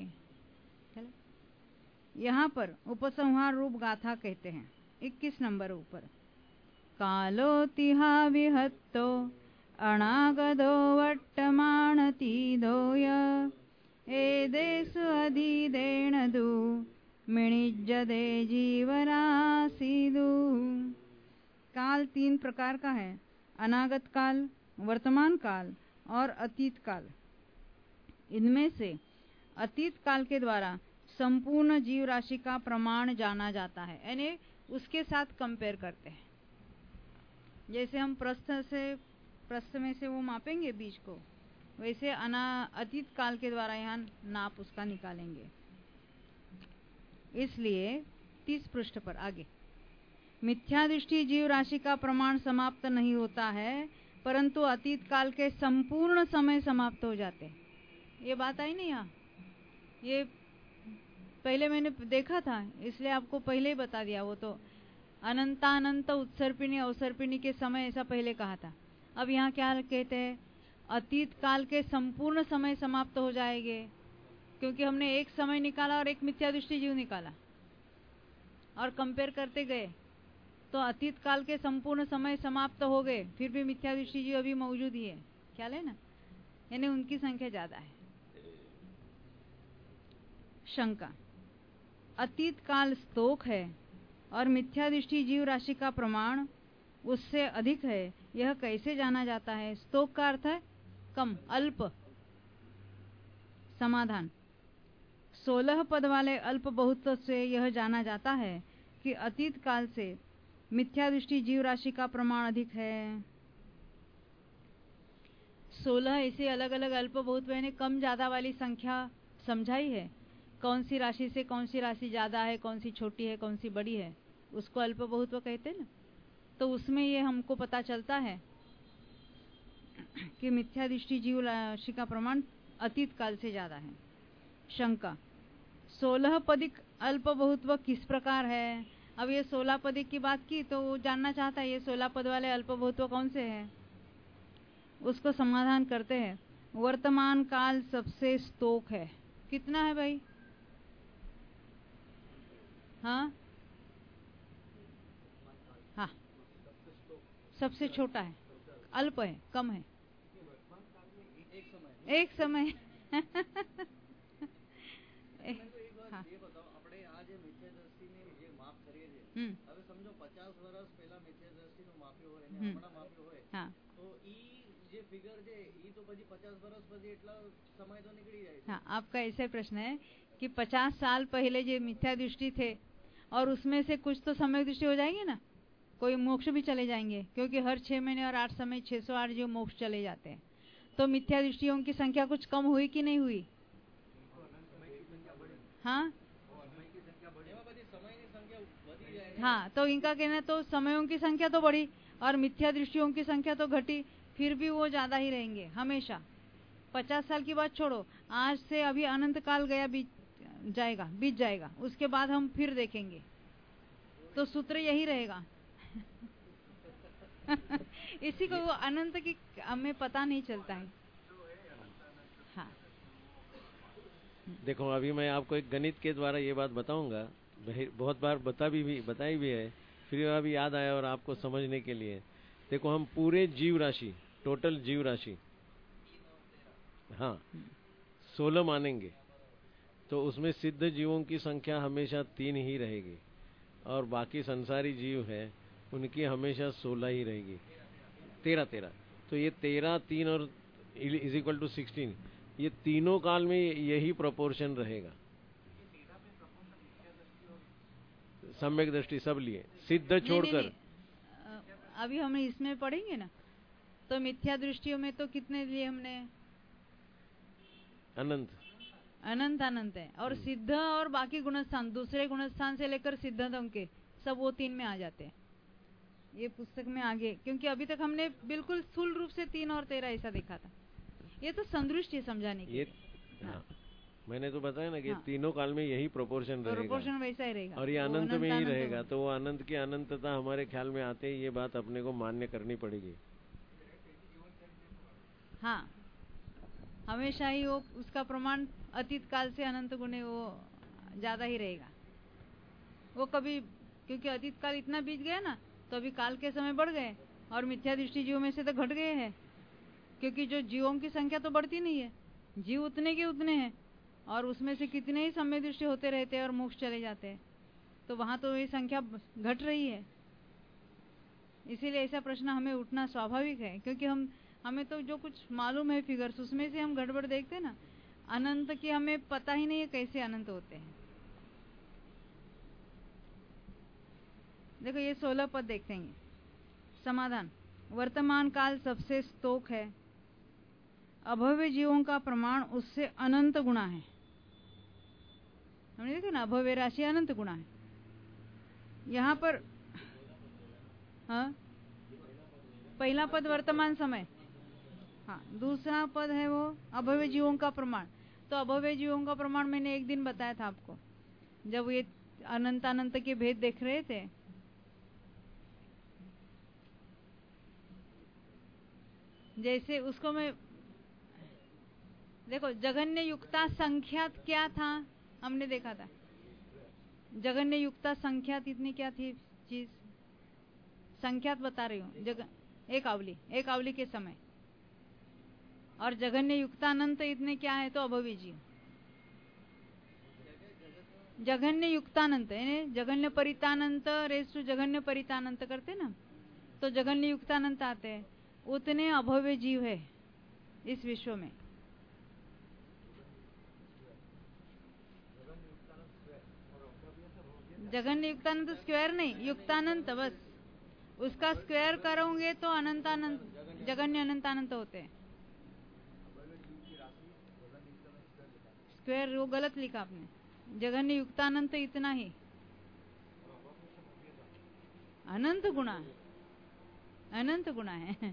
यहाँ पर उपसंहार रूप गाथा कहते हैं, इक्कीस नंबर ऊपर। कालो तिहा विहत्तो अनागदो वट्टमाणतीदोय एदेषु अधिदेणदु मिणिज्जदे जीवराशिदु। काल तीन प्रकार का है, अनागत काल, वर्तमान काल और अतीत काल। इनमें से अतीत काल के द्वारा संपूर्ण जीव राशि का प्रमाण जाना जाता है, यानी उसके साथ कंपेयर करते हैं। जैसे हम प्रस्थ से प्रस्थ में से वो मापेंगे बीज को, वैसे अना अतीत काल के द्वारा यहाँ नाप उसका निकालेंगे। इसलिए तीस पृष्ठ पर आगे, मिथ्या दृष्टि जीव राशि का प्रमाण समाप्त नहीं होता है, परंतु अतीत काल के संपूर्ण समय समाप्त हो जाते हैं। ये बात आई नहीं यहाँ, ये पहले मैंने देखा था, इसलिए आपको पहले ही बता दिया। वो तो अनंतानंत उत्सर्पिणी अवसर्पिणी के समय ऐसा पहले कहा था। अब यहाँ क्या कहते हैं, अतीत काल के संपूर्ण समय समाप्त हो जाएंगे, क्योंकि हमने एक समय निकाला और एक मिथ्या दृष्टि जीव निकाला और कंपेयर करते गए, तो अतीत काल के संपूर्ण समय समाप्त हो गए, फिर भी मिथ्या दृष्टि जीव अभी मौजूद ही है। ख्याल है ना, यानी उनकी संख्या ज्यादा है। शंका, अतीत काल स्तोक है और मिथ्या दृष्टि जीव राशि का प्रमाण उससे अधिक है, यह कैसे जाना जाता है? स्तोक का अर्थ है कम, अल्प। समाधान, सोलह पद वाले अल्प बहुत से यह जाना जाता है कि अतीत काल से मिथ्या दृष्टि जीव राशि का प्रमाण अधिक है। सोलह ऐसे अलग अलग अल्प बहुत मैंने कम ज्यादा वाली संख्या समझाई है। कौन सी राशि से कौन सी राशि ज्यादा है, कौन सी छोटी है, कौन सी बड़ी है, उसको अल्प बहुत कहते हैं ना। तो उसमें ये हमको पता चलता है कि मिथ्या दृष्टि जीव राशि का प्रमाण अतीत काल से ज्यादा है। शंका, सोलह पदिक अल्प बहुत्व किस प्रकार है? अब ये सोलह पदिक की बात की तो वो जानना चाहता है ये सोलह पद वाले अल्प बहुत्व कौन से हैं। उसको समाधान करते हैं। वर्तमान काल सबसे स्तोक है। कितना है भाई? हाँ हाँ, सबसे छोटा है, अल्प है, कम है, एक समय एक समय हाँ। ये बताओ, આપણે આ જે મિથ્યા દ્રષ્ટિને જે માપ કરીએ છીએ, હમ હવે સમજો પચાસ વર્ષ પહેલા મિથ્યા દ્રષ્ટિનું માપ્યું હોય અને હમ હમણાં માપ્યું હોય, हाँ તો ઈ જે ફિગર છે ઈ તો પછી પચાસ વર્ષ પછી એટલા સમય તો નીકળી જાય છે। हाँ, आपका ऐसे प्रश्न है कि पचास साल पहले जो मिथ्या दृष्टि थे और उसमें से कुछ तो समय दृष्टि हो जाएंगे ना, कोई मोक्ष भी चले जाएंगे, क्योंकि हर छह महीने और आठ समय छह सौ आठ जो मोक्ष चले जाते हैं। तो मिथ्या दृष्टियों की संख्या कुछ कम हुई कि नहीं हुई? हाँ हाँ, तो इनका कहना तो समयों की संख्या तो बढ़ी और मिथ्या दृष्टियों की संख्या तो घटी, फिर भी वो ज्यादा ही रहेंगे हमेशा। पचास साल की बात छोड़ो, आज से अभी अनंत काल गया बीत जाएगा बीत जाएगा, उसके बाद हम फिर देखेंगे, तो सूत्र यही रहेगा इसी को वो अनंत की हमें पता नहीं चलता है। हाँ देखो, अभी मैं आपको एक गणित के द्वारा ये बात बताऊंगा, बहुत बार बता भी, भी बताई भी है, फिर अभी याद आया और आपको समझने के लिए। देखो, हम पूरे जीव राशि, टोटल जीव राशि, हाँ, सोलह मानेंगे तो उसमें सिद्ध जीवों की संख्या हमेशा तीन ही रहेगी और बाकी संसारी जीव है उनकी हमेशा सोलह ही रहेगी, तेरह तेरह। तो ये तेरह, तीन और इज इक्वल टू सिक्सटीन, ये तीनों काल में यही प्रोपोर्शन रहेगा। सम्यक दृष्टि सब लिए, सिद्ध छोड़कर। अभी हम इसमें पढ़ेंगे ना, तो मिथ्या दृष्टियों में तो कितने लिए हमने? अनंत अनंत अनंत है, और सिद्ध और बाकी गुणस्थान, दूसरे गुणस्थान से लेकर सिद्धतम के सब वो तीन में आ जाते हैं ये पुस्तक में आगे, क्योंकि अभी तक हमने बिल्कुल स्थूल रूप से तीन और तेरह ऐसा देखा था। ये तो संदृष्टि समझाने के ये हाँ। हाँ, मैंने तो बताया ना कि हाँ। तीनों काल में यही प्रोपोर्शन रहेगा, प्रोपोर्शन वैसा ही रहेगा और ये वो अनंत में ही अनंत रहेगा। अनंत तो वो अनंत की अनंतता हमारे ख्याल में आते ही ये बात अपने को मान्य करनी पड़ेगी। हाँ, हमेशा ही वो उसका प्रमाण अतीत काल से अनंत गुणे वो ज्यादा ही रहेगा। वो कभी, क्योंकि अतीत काल इतना बीत गया ना, तो अभी काल के समय बढ़ गए और मिथ्या दृष्टि जीवों में से तो घट गए हैं, क्योंकि जो जीवों की संख्या तो बढ़ती नहीं है, जीव उतने के उतने हैं और उसमें से कितने ही समय दृष्टि होते रहते हैं और मोक्ष चले जाते हैं, तो वहां तो ये संख्या घट रही है। इसीलिए ऐसा प्रश्न हमें उठना स्वाभाविक है, क्योंकि हम हमें तो जो कुछ मालूम है फिगर्स, उसमें से हम गड़बड़ देखते हैं ना। अनंत की हमें पता ही नहीं है कैसे अनंत होते हैं। देखो, ये सोलह पद देखते हैं। समाधान, वर्तमान काल सबसे स्तोक है, अभव्य जीवों का प्रमाण उससे अनंत गुना है। हमने देखा ना, अभव्य राशि अनंत गुना है। यहाँ पर हाँ, पहला पद वर्तमान समय, हाँ, दूसरा पद है वो अभव्य जीवों का प्रमाण। तो अभव्य जीवों का प्रमाण मैंने एक दिन बताया था आपको, जब ये अनंत अनंत के भेद देख रहे थे। जैसे उसको मैं देखो, जगन्य युक्ता संख्यात क्या था हमने देखा था। जगन्य युक्ता संख्यात इतनी क्या थी चीज, संख्यात बता रही हूँ। जग एक आवली, एक आवली के समय, और जगन्य युक्तानंत इतने क्या है तो अभव्य जीव। जघन्य युक्तानंत यानी जघन्य परितानंत रेस टू जघन्य परितानंत करते ना, तो जघन्य युक्तानंत आते हैं, उतने अभव्य जीव है इस विश्व में। जघन्य युक्तानंत स्क्वायर नहीं, युक्तानंत बस, उसका स्क्वायर करोगे तो अनंतानंत, जघन्य अनंतानंत होते हैं। स्क्वायर वो गलत लिखा आपने, जघन्य युक्तानंत इतना ही, अनंत गुना, अनंत गुना है।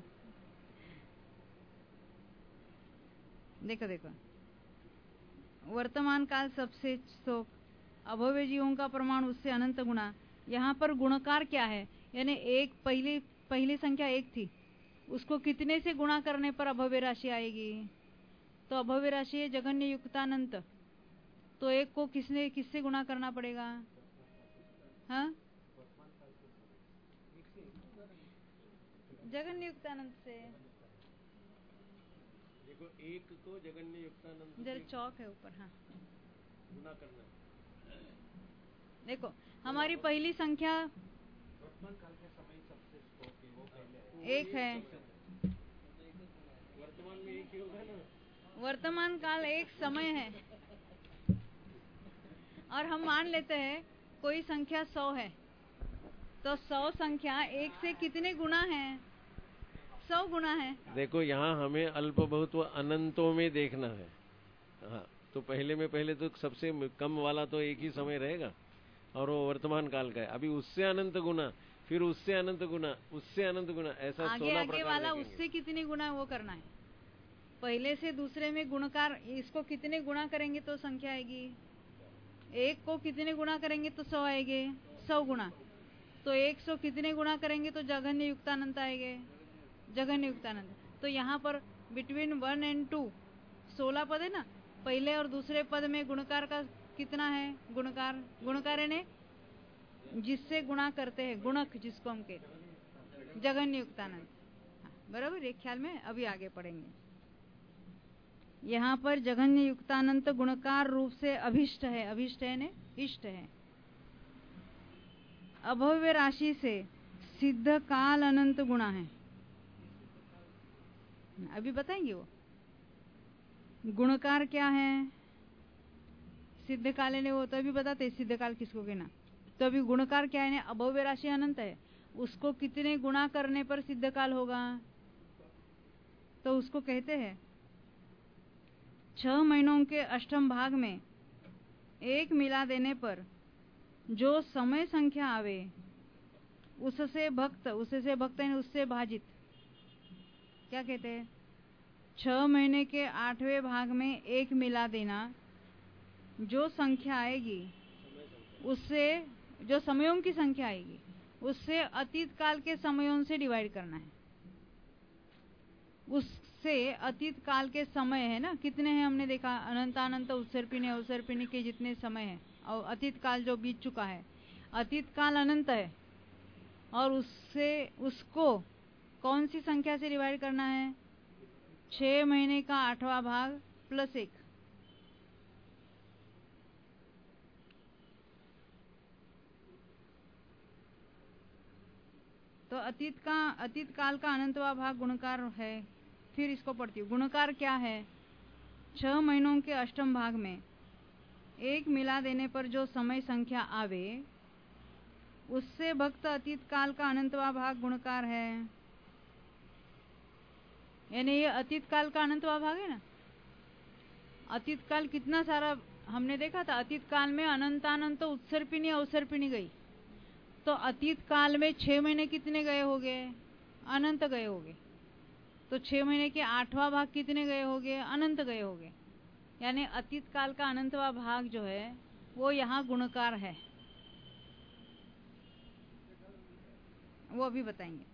देखो देखो, वर्तमान काल सबसे शोक, अभव्य जीवों का प्रमाण उससे अनंत गुना। यहाँ पर गुणकार क्या है, यानी एक पहली पहली संख्या एक थी, उसको कितने से गुणा करने पर अभव्य राशि आएगी, तो अभव्य राशि है जघन्य युक्तानंत, तो एक को किसने किससे गुणा करना पड़ेगा, हाँ, जघन्य युक्तानंत से। देखो, एक को जगन्य युक्तानंत जरा चौक है ऊपर, हाँ, गुना करना। देखो हमारी पहली संख्या वर्तमान काल के समय सबसे स्टॉक है वो पहले एक है, वर्तमान में एक ही होगा ना। वर्तमान काल एक समय है, और हम मान लेते हैं कोई संख्या सौ है, तो सौ संख्या एक से कितने गुना है, सौ गुना है। देखो, यहाँ हमें अल्प बहुत व अनंतों में देखना है। हाँ, तो पहले में पहले तो सबसे कम वाला तो एक ही समय रहेगा, और वो वर्तमान काल का है। अभी उससे अनंत गुना, फिर उससे अनंत गुना, उससे अनंत गुना, ऐसा आगे सोलह आगे प्रकार वाला देखेंगे। उससे कितनी गुना वो करना है। पहले से दूसरे में गुणकार, इसको कितने गुना करेंगे तो संख्या आएगी, एक को कितने गुना करेंगे तो सौ आएंगे, सौ गुना, तो एक सौ कितने गुना करेंगे तो जघन्य युक्तानंत आएंगे, जघन्य युक्तानंत। तो यहाँ पर बिटवीन वन एंड टू सोलह पद है ना, पहले और दूसरे पद में गुणकार का कितना है, गुणकार, गुणकार ने जिससे गुणा करते हैं, गुणक जिसको हम कहते, जघन्य युक्तानंत। हाँ, बराबर, एक ख्याल में अभी आगे पढ़ेंगे। यहाँ पर जघन्य युक्तानंत गुणकार रूप से अभिष्ट है, अभिष्ट है ने इष्ट है। अभव्य राशि से सिद्ध काल अनंत गुणा है, अभी बताएंगे वो गुणकार क्या है। सिद्ध काल ने वो तो अभी बताते सिद्ध काल किसको कहना। तो अभी गुणकार क्या है, अभव्य राशि अनंत है, उसको कितने गुणा करने पर सिद्ध काल होगा, तो उसको कहते हैं छह महीनों के अष्टम भाग में एक मिला देने पर जो समय संख्या आवे उससे भक्त, उससे भक्त यानी उससे भाजित, क्या कहते हैं, छह महीने के आठवें भाग में एक मिला देना, जो संख्या आएगी उससे, जो समयों की संख्या आएगी उससे अतीत काल के समयों से डिवाइड करना है। उससे अतीत काल के समय है ना, कितने हैं हमने देखा, अनंत अनंत उत्सर्पिणी अवसर्पिणी के जितने समय है, और अतीत काल जो बीत चुका है, अतीत काल अनंत है, और उससे उसको कौन सी संख्या से डिवाइड करना है, छह महीने का आठवां भाग प्लस एक। तो अतीत का, अतीत काल का अनंतवा भाग गुणकार है। फिर इसको पढ़ती हूँ, गुणकार क्या है, छह महीनों के अष्टम भाग में एक मिला देने पर जो समय संख्या आवे उससे भक्त अतीत काल का अनंतवा भाग गुणकार है। यानी ये अतीत काल का अनंतवा भाग है ना। अतीत काल कितना सारा हमने देखा था। अतीत काल में अनंतानंत उत्सर्पिणी अवसर्पिणी गई, तो अतीत काल में छह महीने कितने गए होंगे? अनंत गए होंगे। तो छह महीने के आठवां भाग कितने गए होंगे? अनंत गए होंगे। यानी अतीत काल का अनंतवा भाग जो है वो यहाँ गुणकार है, वो अभी बताएंगे।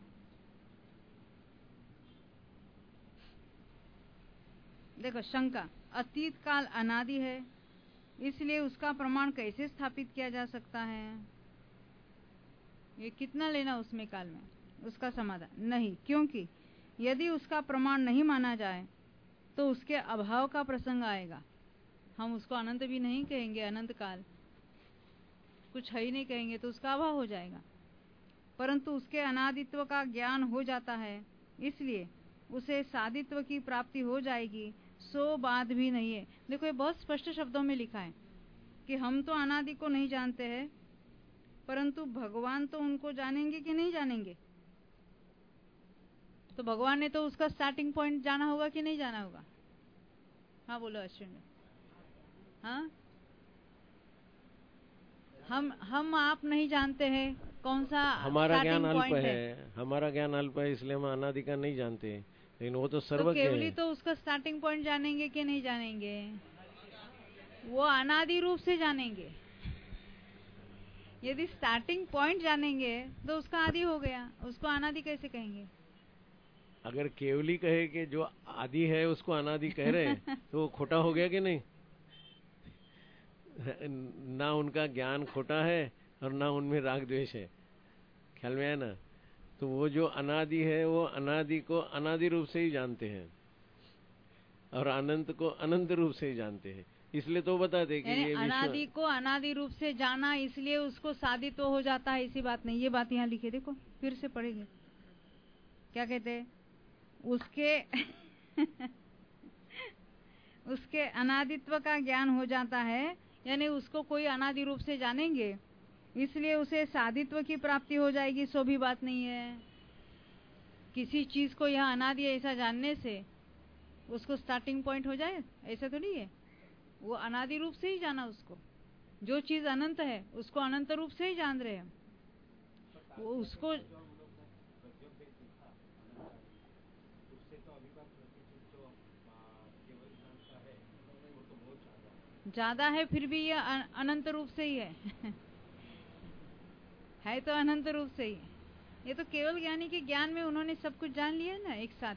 देखो शंका, अतीत काल अनादि है, इसलिए उसका प्रमाण कैसे स्थापित किया जा सकता है? ये कितना लेना उसमें काल में? उसका समाधान नहीं, क्योंकि यदि उसका प्रमाण नहीं माना जाए तो उसके अभाव का प्रसंग आएगा। हम उसको अनंत भी नहीं कहेंगे, अनंत काल कुछ है ही नहीं कहेंगे तो उसका अभाव हो जाएगा। परंतु उसके अनादित्व का ज्ञान हो जाता है, इसलिए उसे सादित्व की प्राप्ति हो जाएगी, सो बात भी नहीं है। देखो ये बहुत स्पष्ट शब्दों में लिखा है कि हम तो अनादि को नहीं जानते हैं, परंतु भगवान तो उनको जानेंगे कि नहीं जानेंगे? तो भगवान ने तो उसका स्टार्टिंग पॉइंट जाना होगा कि नहीं जाना होगा? हाँ बोलो अश्विन। हाँ, हम हम आप नहीं जानते हैं कौन सा हमारा ज्ञान स्टार्टिंग अल्प पॉइंट है, है। हमारा ज्ञान अल्प है, इसलिए हम अनादि का नहीं जानते, लेकिन वो तो तो सर्वज्ञ केवली है। तो उसका स्टार्टिंग पॉइंट जानेंगे कि नहीं जानेंगे? वो अनादि रूप से जानेंगे। यदि स्टार्टिंग पॉइंट जानेंगे तो उसका आदि हो गया, उसको अनादि कैसे कहेंगे? अगर केवली कहे कि जो आदि है उसको अनादि कह रहे हैं तो वो खोटा हो गया कि नहीं? ना उनका ज्ञान खोटा है और ना उनमें राग द्वेष है, ख्याल में आया ना? तो वो जो अनादि है वो अनादि को अनादि रूप से ही जानते हैं और अनंत को अनंत रूप से ही जानते हैं। इसलिए तो बताते कि ये अनादि विश्व को अनादि रूप से जाना, इसलिए उसको सादित्व हो जाता है, इसी बात नहीं। ये बात यहाँ लिखे, देखो फिर से पढ़ेंगे क्या कहते हैं। उसके उसके अनादित्व का ज्ञान हो जाता है, यानी उसको कोई अनादि रूप से जानेंगे, इसलिए उसे सादित्व की प्राप्ति हो जाएगी, सो भी बात नहीं है। किसी चीज को यह अनादि ऐसा जानने से उसको स्टार्टिंग पॉइंट हो जाए, ऐसा तो नहीं है। वो अनादि रूप से ही जाना उसको। जो चीज अनंत है उसको अनंत रूप से ही जान रहे हैं। वो उसको ज्यादा है, फिर भी ये अनंत रूप से ही है है तो अनंत रूप से ही है। ये तो केवल ज्ञानी के ज्ञान में उन्होंने सब कुछ जान लिया ना एक साथ।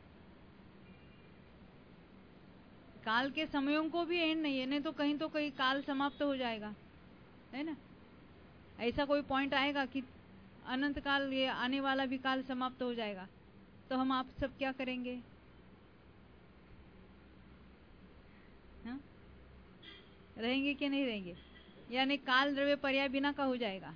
काल के समयों को भी एंड नहीं है, नहीं तो कहीं तो कहीं काल समाप्त तो हो जाएगा, है ना? ऐसा कोई पॉइंट आएगा कि अनंत काल, ये आने वाला भी काल समाप्त हो जाएगा, तो हम आप सब क्या करेंगे? हा? रहेंगे कि नहीं रहेंगे? यानी काल द्रव्य पर्याय बिना का हो जाएगा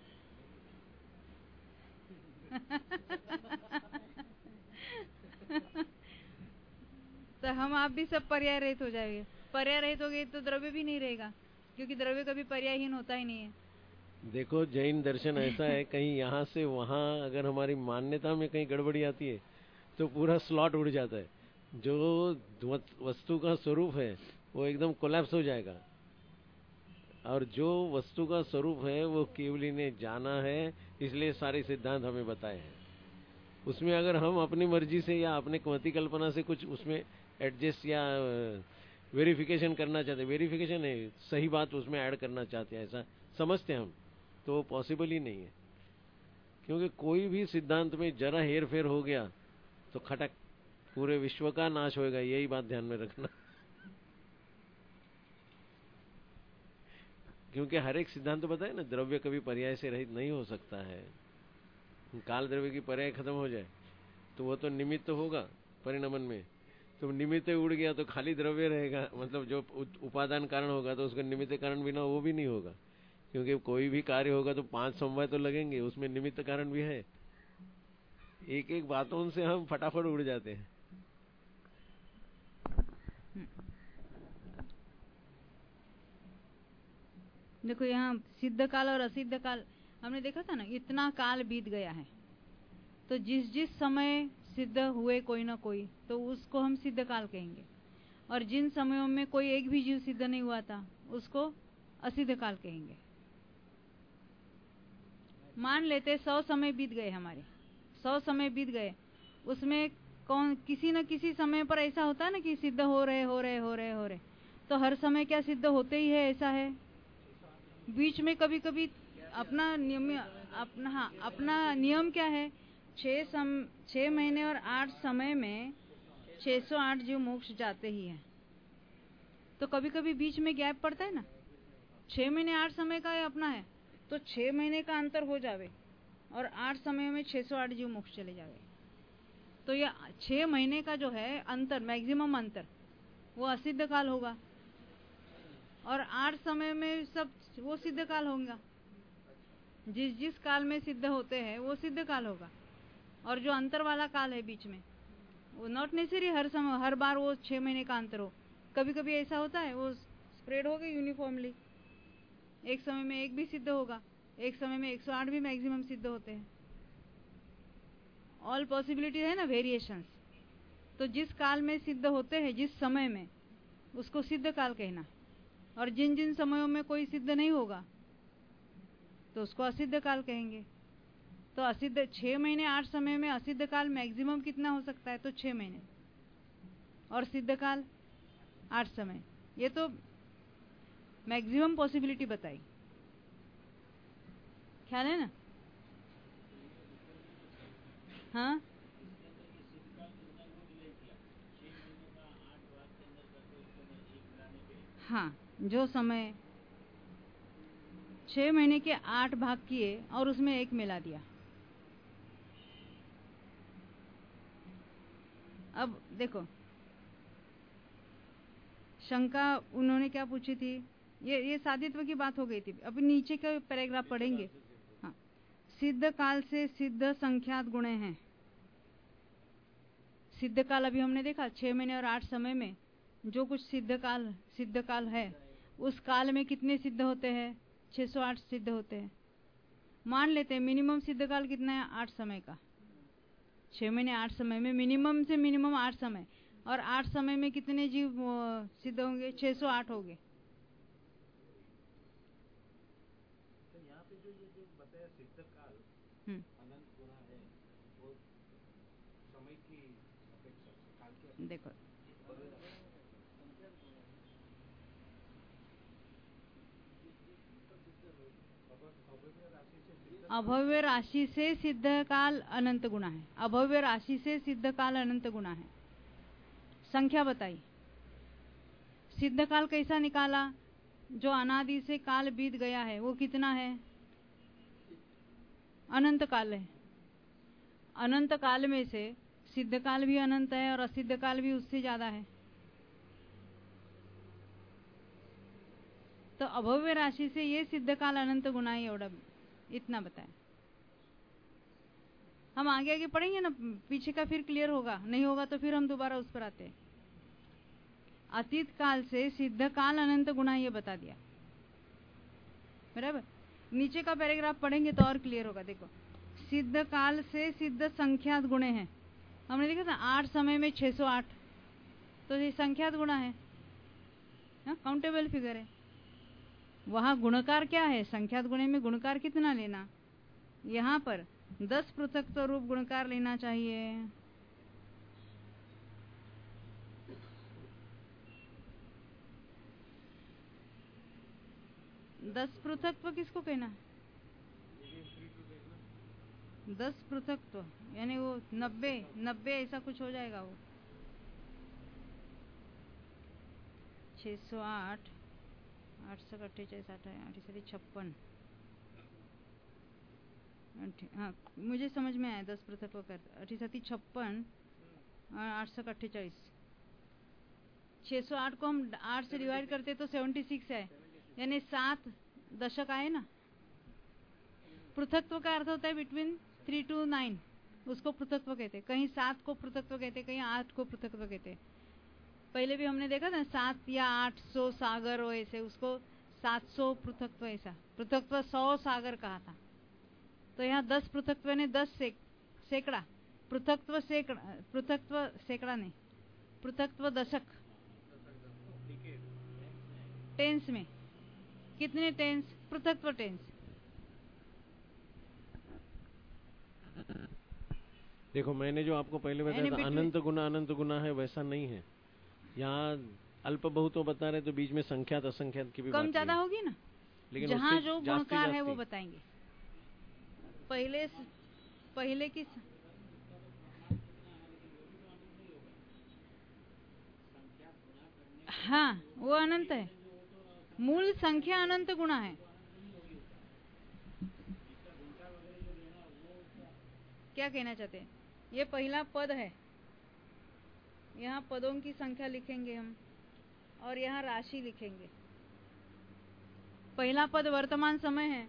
तो हम आप भी सब पर्याय रहित हो जाएंगे। पर्याय रहित हो गए तो द्रव्य भी नहीं रहेगा, क्योंकि द्रव्य कभी पर्यायहीन होता ही नहीं है। देखो जैन दर्शन ऐसा है, कहीं यहाँ से वहाँ अगर हमारी मान्यता में कहीं गड़बड़ी आती है तो पूरा स्लॉट उड़ जाता है। जो वस्तु का स्वरूप है वो एकदम कोलैप्स हो जाएगा, और जो वस्तु का स्वरूप है वो केवली ने जाना है, इसलिए सारे सिद्धांत हमें बताए हैं। उसमें अगर हम अपनी मर्जी से या अपने मति कल्पना से कुछ उसमें एडजस्ट या वेरिफिकेशन करना चाहते, वेरिफिकेशन है सही बात उसमें ऐड करना चाहते हैं, ऐसा समझते हैं हम, तो वो पॉसिबल ही नहीं है। क्योंकि कोई भी सिद्धांत में जरा हेर फेर हो गया तो खटक पूरे विश्व का नाश होएगा, यही बात ध्यान में रखना। क्योंकि हर एक सिद्धांत तो बताए ना, द्रव्य कभी पर्याय से रहित नहीं हो सकता है। काल द्रव्य की पर्याय खत्म हो जाए तो वो तो निमित्त तो होगा परिणमन में, तो निमित्त उड़ गया तो खाली द्रव्य रहेगा, मतलब जो उपादान कारण होगा तो उसका निमित्त कारण बिना वो भी नहीं होगा। क्योंकि कोई भी कार्य होगा तो पांच समवाय तो लगेंगे, उसमें निमित्त कारण भी है। एक एक बातों से हम फटाफट उड़ जाते हैं। देखो यहाँ सिद्ध काल और असिद्ध काल हमने देखा था ना, इतना काल बीत गया है, तो जिस जिस समय सिद्ध हुए कोई ना कोई, तो उसको हम सिद्ध काल कहेंगे। और जिन समयों में कोई एक भी जीव सिद्ध नहीं हुआ था उसको असिद्ध काल कहेंगे। मान लेते सौ समय बीत गए, हमारे सौ समय बीत गए, उसमें कौन किसी न किसी समय पर ऐसा होता है ना कि सिद्ध हो रहे हो रहे हो रहे हो रहे तो हर समय क्या सिद्ध होते ही है ऐसा है? बीच में कभी कभी अपना नियम अपना हाँ अपना नियम क्या है, छह सम छह महीने और आठ समय में छह सौ आठ जीव मोक्ष जाते ही हैं। तो कभी कभी बीच में गैप पड़ता है ना, छह महीने आठ समय का है अपना है, तो छह महीने का अंतर हो जावे और आठ समय में छह सौ आठ जीव मोक्ष चले जावे, तो ये छह महीने का जो है अंतर, मैक्सिमम अंतर, वो असिद्ध काल होगा। और आठ समय में सब वो सिद्ध काल होगा। जिस जिस काल में सिद्ध होते हैं वो सिद्ध काल होगा। और जो अंतर वाला काल है बीच में, वो नॉट नेसेसरी हर समय हर बार वो छह महीने का अंतर हो। कभी कभी ऐसा होता है वो स्प्रेड हो गई यूनिफॉर्मली, एक समय में एक भी सिद्ध होगा, एक समय में एक सौ आठ भी मैक्सिमम सिद्ध होते हैं। ऑल पॉसिबिलिटी है ना, वेरिएशंस। तो जिस काल में सिद्ध होते हैं जिस समय में, उसको सिद्ध काल कहना। और जिन जिन समयों में कोई सिद्ध नहीं होगा तो उसको असिद्ध काल कहेंगे। तो असिद्ध छह महीने आठ समय में असिद्ध काल मैक्सिमम कितना हो सकता है? तो छह महीने। और सिद्ध काल आठ समय। ये तो मैक्सिमम पॉसिबिलिटी बताई, ख्याल है ना? हाँ हाँ, जो समय छह महीने के आठ भाग किए और उसमें एक मिला दिया। अब देखो शंका उन्होंने क्या पूछी थी, ये ये साधित्व की बात हो गई थी। अभी नीचे का पैराग्राफ पढ़ेंगे। हाँ, सिद्ध काल से सिद्ध संख्यात गुणे हैं। सिद्ध काल अभी हमने देखा छह महीने और आठ समय में जो कुछ सिद्ध काल सिद्ध काल है, उस काल में कितने सिद्ध होते हैं? छह सौ आठ सिद्ध होते हैं। मान लेते हैं मिनिमम सिद्ध काल कितना है? आठ समय का। छह महीने आठ समय में मिनिमम से मिनिमम आठ समय, और आठ समय में कितने जीव सिद्ध होंगे? छह सौ आठ होंगे। तो यहाँ पे जो ये जो बताया सिद्ध काल अनंत गुणा है, वो समय की अपेक्षा से काल की अपेक्षा। देखो अभव्य राशि से सिद्ध काल अनंत गुणा है। अभव्य राशि से सिद्ध काल अनंत गुणा है। संख्या बताई, सिद्ध काल कैसा निकाला? जो अनादि से काल बीत गया है वो कितना है? अनंत काल है। अनंत काल में से सिद्ध काल भी अनंत है और असिद्ध काल भी उससे ज्यादा है। तो अभव्य राशि से ये सिद्ध काल अनंत गुणा ही, एवढा इतना बताया। हम आगे आगे पढ़ेंगे ना, पीछे का फिर क्लियर होगा, नहीं होगा तो फिर हम दोबारा उस पर आते हैं। अतीत काल से सिद्ध काल अनंत गुणा ये बता दिया, बराबर। नीचे का पैराग्राफ पढ़ेंगे तो और क्लियर होगा। देखो, सिद्ध काल से सिद्ध संख्यात गुणे हैं। हमने देखा था आठ समय में छह सौ आठ, तो ये संख्यात गुणा है, काउंटेबल फिगर है। वहां गुणकार क्या है? संख्यात गुणे में गुणकार कितना लेना? यहाँ पर दस पृथक्त्व रूप गुणकार लेना चाहिए। दस पृथक्त्व किसको कहना? दस पृथक्त्व यानी वो नब्बे नब्बे ऐसा कुछ हो जाएगा। वो छह सौ आठ, आठ सौ अट्ठेचालीस, आठ आठ छप्पन। हाँ, मुझे समझ में आया। दस पृथक्त्व कर अठीसठी छप्पन और आठ सौ अट्ठेचालीस। छह सौ आठ को हम आठ से डिवाइड करते तो सेवेंटी सिक्स है, यानी सात दशक आए ना। पृथक्त्व का अर्थ होता है बिटवीन थ्री टू नाइन, उसको पृथक्त्व कहते। कहीं सात को पृथक्त्व कहते, कहीं आठ को पृथक्त्व कहते। पहले भी हमने देखा था सात या आठ सौ सागर हो, ऐसे उसको सात सौ पृथक्त्व, ऐसा पृथक्त्व सौ सागर कहा था। तो यहाँ दस पृथक्त्व ने दस सेक, सैकड़ा पृथकत्व सैकड़ा, पृथकत्व सैकड़ा नहीं, पृथकत्व दशक टेंस में कितने टेंस? पृथकत्व टेंस। देखो मैंने जो आपको पहले बताया था अनंत गुना अनंत गुना है, वैसा नहीं है। यहाँ अल्प बहुत तो बता रहे तो बीच में संख्यात असंख्यात की भी कम ज्यादा होगी ना, लेकिन जहाँ जो गुणकार है वो बताएंगे। पहले पहले की हाँ वो अनंत है, मूल संख्या अनंत गुणा है। क्या कहना चाहते हैं? ये पहला पद है, यहाँ पदों की संख्या लिखेंगे हम और यहाँ राशि लिखेंगे। पहला पद वर्तमान समय है,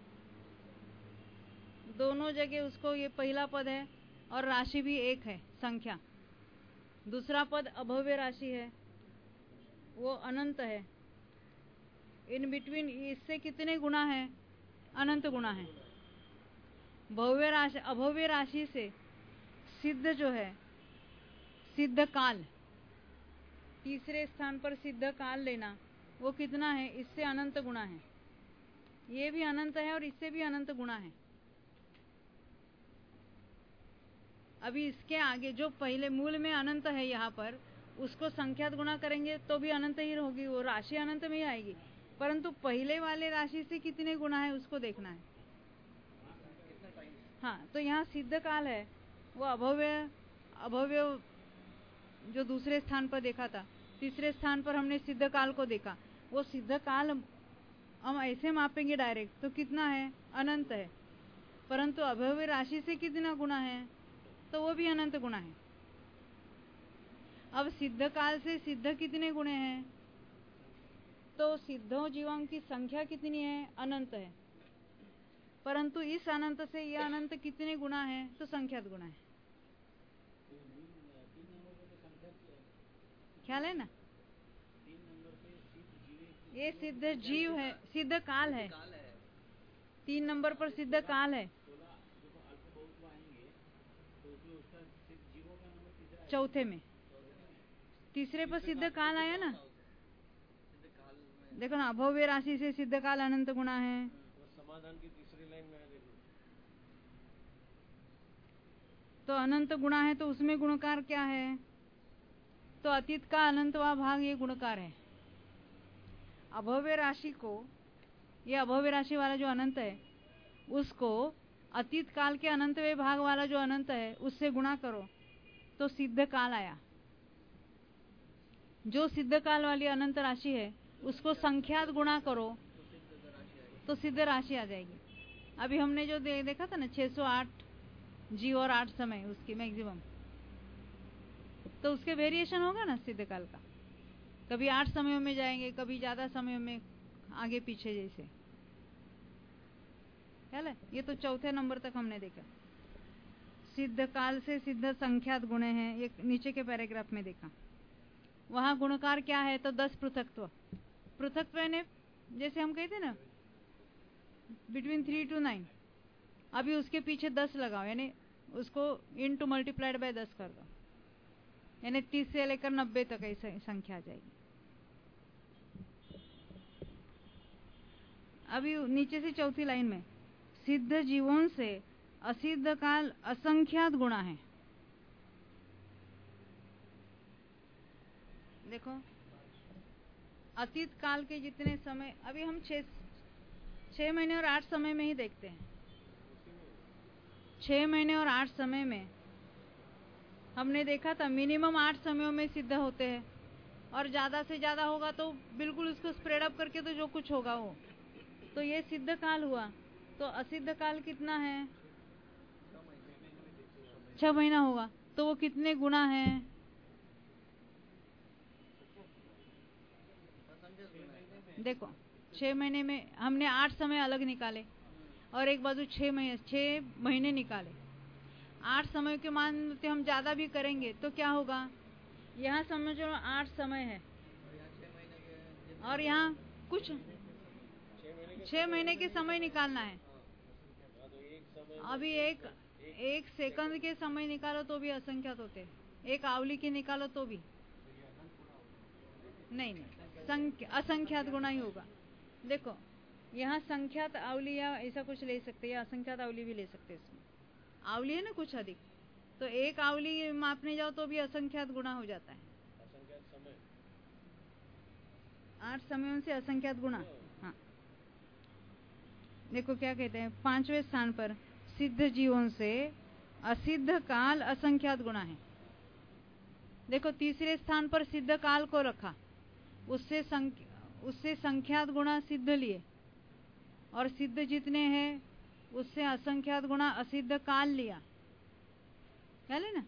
दोनों जगह उसको ये पहला पद है और राशि भी एक है संख्या। दूसरा पद अभव्य राशि है, वो अनंत है। इन बिटवीन इससे कितने गुना है? अनंत गुना है। भव्य राशि अभव्य राशि से सिद्ध जो है, सिद्ध काल, तीसरे स्थान पर सिद्ध काल लेना, वो कितना है? इससे अनंत गुना है। ये भी अनंत है और इससे भी अनंत गुना है। अभी इसके आगे जो पहले मूल में अनंत है, यहाँ पर उसको संख्यात गुना करेंगे तो भी अनंत ही होगी, वो राशि अनंत में ही आएगी। परंतु पहले वाले राशि से कितने गुना है उसको देखना है। हाँ, तो यहाँ सिद्ध काल है, वो अभव्य अभव्य जो दूसरे स्थान पर देखा था, तीसरे स्थान पर हमने सिद्ध काल को देखा। वो सिद्ध काल हम ऐसे मापेंगे डायरेक्ट तो कितना है? अनंत है। परंतु अभव्य राशि से कितना गुना है? तो वो भी अनंत गुना है। अब सिद्ध काल से सिद्ध कितने गुणे हैं? तो सिद्धों जीवों की संख्या कितनी है? अनंत है। परंतु इस अनंत से यह अनंत कितने गुना है? तो संख्यात गुना है। ख्याल है ना? ये सिद्ध जीव है, सिद्ध काल है। तीन नंबर पर सिद्ध काल है। चौथे में तीसरे पर सिद्ध काल आया ना, देखो ना, अभव्य राशि से सिद्ध काल अनंत गुना है। समाधान की तीसरी लाइन में देखो, तो अनंत गुणा है, तो उसमें गुणकार क्या है? तो अतीत का अनंतवा भाग ये गुणकार है। अभव्य राशि को, ये अभव्य राशि वाला जो अनंत है उसको अतीत काल के अनंतवे भाग वाला जो अनंत है उससे गुणा करो तो सिद्ध काल आया। जो सिद्ध काल वाली अनंत राशि है उसको संख्यात गुणा करो तो सिद्ध राशि आ जाएगी। अभी हमने जो दे, देखा था ना छह सौ आठ जी और आठ समय उसकी मैक्सिमम, तो उसके वेरिएशन होगा ना सिद्ध काल का। कभी आठ समयों में जाएंगे, कभी ज्यादा समयों में आगे पीछे जैसे। ख्याल है? ये तो चौथे नंबर तक हमने देखा। सिद्ध काल से सिद्ध संख्यात गुणे हैं, ये नीचे के पैराग्राफ में देखा। वहां गुणकार क्या है? तो दस पृथकत्व। पृथकत्व ने जैसे हम कहते ना बिटवीन थ्री टू नाइन, अभी उसके पीछे दस लगाओ, यानी उसको इनटू मल्टीप्लाइड बाय दस कर दो, यानी तीस से लेकर नब्बे तक ऐसी संख्या आ जाएगी। अभी नीचे से चौथी लाइन में सिद्ध जीवों से असिद्ध काल असंख्यात गुणा है। देखो अतीत काल के जितने समय, अभी हम छह छह महीने और आठ समय में ही देखते हैं। छह महीने और आठ समय में हमने देखा था मिनिमम आठ समयों में सिद्ध होते हैं, और ज्यादा से ज्यादा होगा तो बिल्कुल उसको स्प्रेड अप करके तो जो कुछ होगा वो, तो ये सिद्ध काल हुआ। तो असिद्ध काल कितना है? छह महीना होगा, तो वो कितने गुना है? देखो छह महीने में हमने आठ समय अलग निकाले और एक बाजू छह महीने छह महीने निकाले। आठ समय के मानते हम ज्यादा भी करेंगे तो क्या होगा? यहाँ समझो आठ समय है और यहाँ कुछ छह महीने के समय निकालना है। अभी एक एक सेकंड के समय निकालो तो भी असंख्यात होते हैं, एक आवली की निकालो तो भी नहीं नहीं संख्या असंख्यात गुना ही होगा। देखो यहाँ संख्यात आवली या ऐसा कुछ ले सकते हैं, या असंख्यात आवली भी ले सकते हैं। इसमें आवली है ना कुछ अधिक, तो एक आवली मापने जाओ तो भी असंख्यात गुना हो जाता है। असंख्यात समय, आठ समयों से असंख्यात गुना। हाँ देखो क्या कहते हैं, पांचवें स्थान पर सिद्ध जीवों से असिद्ध काल असंख्यात गुना है। देखो तीसरे स्थान पर सिद्ध काल को रखा, उससे संख्या उससे संख्यात गुणा सिद्ध लिए, और सिद्ध जितने हैं उससे असंख्यात गुणा असिद्ध काल लिया, क्या लेना।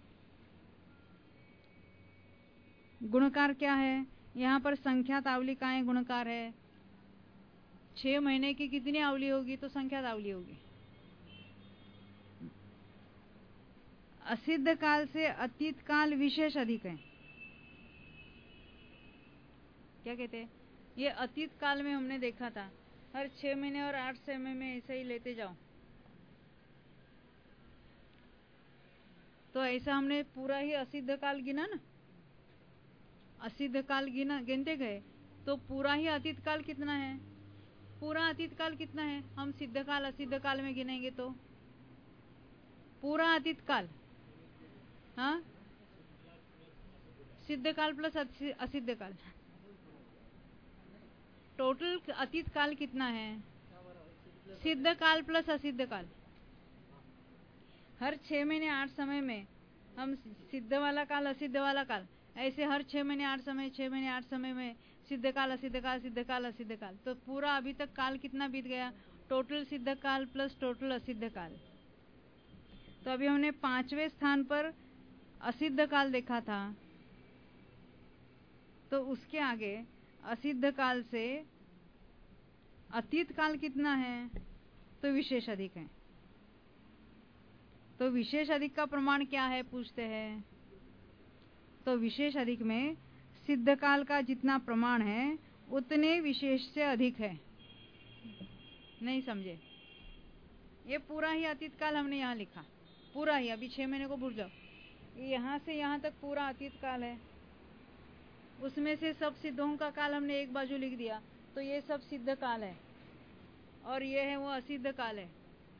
गुणकार क्या है यहाँ पर, संख्यात आवली का है गुणकार है। छह महीने की कितनी आवली होगी तो संख्यात आवली होगी। असिद्ध काल से अतीत काल विशेष अधिक है। क्या कहते हैं, ये अतीत काल में हमने देखा था, हर छह महीने और आठ समय में ऐसे ही लेते जाओ, तो ऐसा हमने पूरा ही असिद्ध काल गिना ना, असिद्ध काल गिना गिनते गए, तो पूरा ही अतीत काल कितना है, पूरा अतीत काल कितना है, हम सिद्ध काल असिद्ध काल में गिनेंगे तो पूरा अतीत काल, हाँ सिद्ध काल प्लस असिद्ध काल, टोटल अतीत काल कितना है, सिद्ध काल प्लस असिद्ध काल। हर छह महीने आठ समय में हम सिद्ध वाला काल असिद्ध वाला काल, ऐसे हर छह महीने आठ समय छह महीने आठ समय में सिद्ध काल असिद्ध काल सिद्ध काल असिद्ध काल, तो पूरा अभी तक काल कितना बीत गया, टोटल सिद्ध काल प्लस टोटल असिद्ध काल। तो अभी हमने पांचवें स्थान पर असिद्ध काल देखा था, तो उसके आगे असिद्ध काल से अतीत काल कितना है तो विशेष अधिक है। तो विशेष अधिक का प्रमाण क्या है पूछते हैं, तो विशेष अधिक में सिद्ध काल का जितना प्रमाण है उतने विशेष से अधिक है। नहीं समझे, ये पूरा ही अतीत काल हमने यहाँ लिखा, पूरा ही, अभी छह महीने को भूल जाओ, यहाँ से यहाँ तक पूरा अतीत काल है, उसमें से सब सिद्धों का काल हमने एक बाजू लिख दिया, तो ये सब सिद्ध काल है और ये है वो असिद्ध काल है।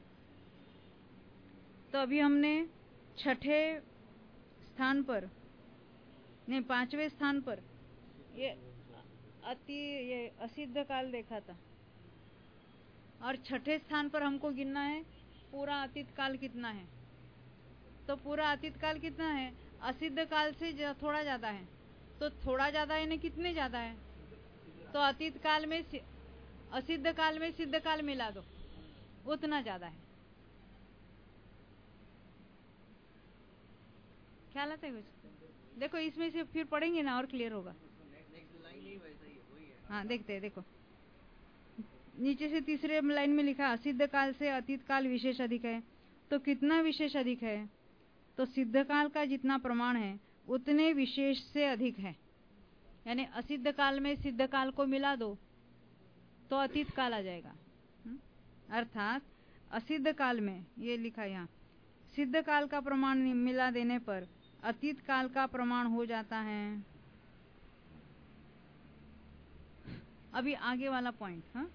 तो अभी हमने छठे स्थान पर नहीं पांचवें स्थान पर ये अति ये असिद्ध काल देखा था, और छठे स्थान पर हमको गिनना है पूरा अतीत काल कितना है। तो पूरा अतीत काल कितना है, असिद्ध काल से थोड़ा ज्यादा है, तो थोड़ा ज्यादा है ना कितने ज्यादा है, तो अतीत काल में असिद्ध काल में सिद्ध काल मिला दो, उतना ज्यादा है। ख्याल आता है कुछ? देखो इसमें से फिर पढ़ेंगे ना और क्लियर होगा। हाँ देखते हैं, देखो नीचे से तीसरे लाइन में लिखा असिद्ध काल से अतीत काल विशेष अधिक है, तो कितना विशेष अधिक है, तो सिद्ध काल का जितना प्रमाण है उतने विशेष से अधिक है। यानी असिद्ध काल में सिद्ध काल को मिला दो तो अतीत काल आ जाएगा। अर्थात असिद्ध काल में ये लिखा यहाँ, सिद्ध काल का प्रमाण मिला देने पर अतीत काल का प्रमाण हो जाता है। अभी आगे वाला पॉइंट, हाँ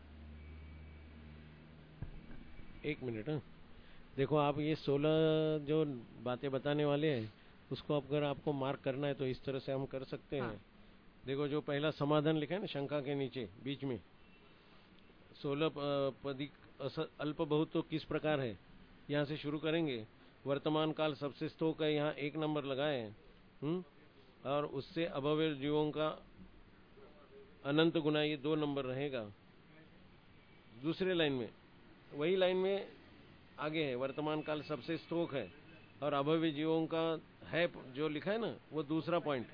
एक मिनट। हाँ देखो, आप ये सोलह जो बातें बताने वाले हैं उसको अगर आपको मार्क करना है तो इस तरह से हम कर सकते हैं। हाँ। देखो जो पहला समाधान लिखा है ना शंका के नीचे बीच में, सोलह पदी अल्प बहुत तो किस प्रकार है, यहाँ से शुरू करेंगे। वर्तमान काल सबसे स्तोक है, यहाँ एक नंबर लगाए हैं, और उससे अभव्य जीवों का अनंत गुना ये दो नंबर रहेगा। दूसरे लाइन में वही लाइन में आगे है, वर्तमान काल सबसे स्तोक है और अभव्य जीवों का है जो लिखा है ना, वो दूसरा पॉइंट।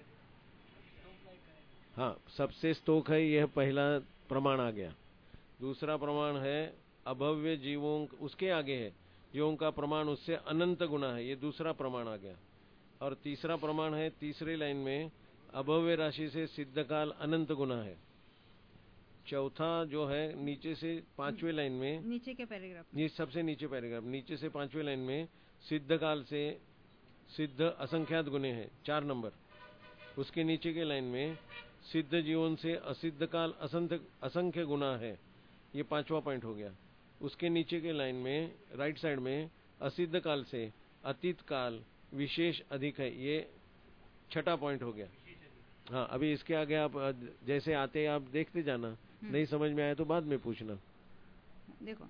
हाँ सबसे स्तोक है, यह पहला प्रमाण आ गया। दूसरा प्रमाण है अभव्य जीवों, उसके आगे है जीवों का प्रमाण उससे अनंत गुना है, ये दूसरा प्रमाण आ गया। और तीसरा प्रमाण है तीसरी लाइन में, अभव्य राशि से सिद्ध काल अनंत गुना है। चौथा जो है नीचे से पांचवें लाइन में, नीचे के पैराग्राफ, ये सबसे नीचे पैराग्राफ, नीचे से पांचवें लाइन में सिद्ध काल से सिद्ध असंख्यात गुणे हैं, चार नंबर। उसके नीचे के लाइन में सिद्ध जीवन से असिद्ध काल असंख्य असंख्य गुना है, ये पांचवा पॉइंट हो गया। उसके नीचे के लाइन में राइट साइड में असिद्ध काल से अतीत काल विशेष अधिक है, ये छठा पॉइंट हो गया। हाँ, अभी इसके आगे आप जैसे आते आप देखते जाना, नहीं समझ में आया तो बाद में पूछना। देखो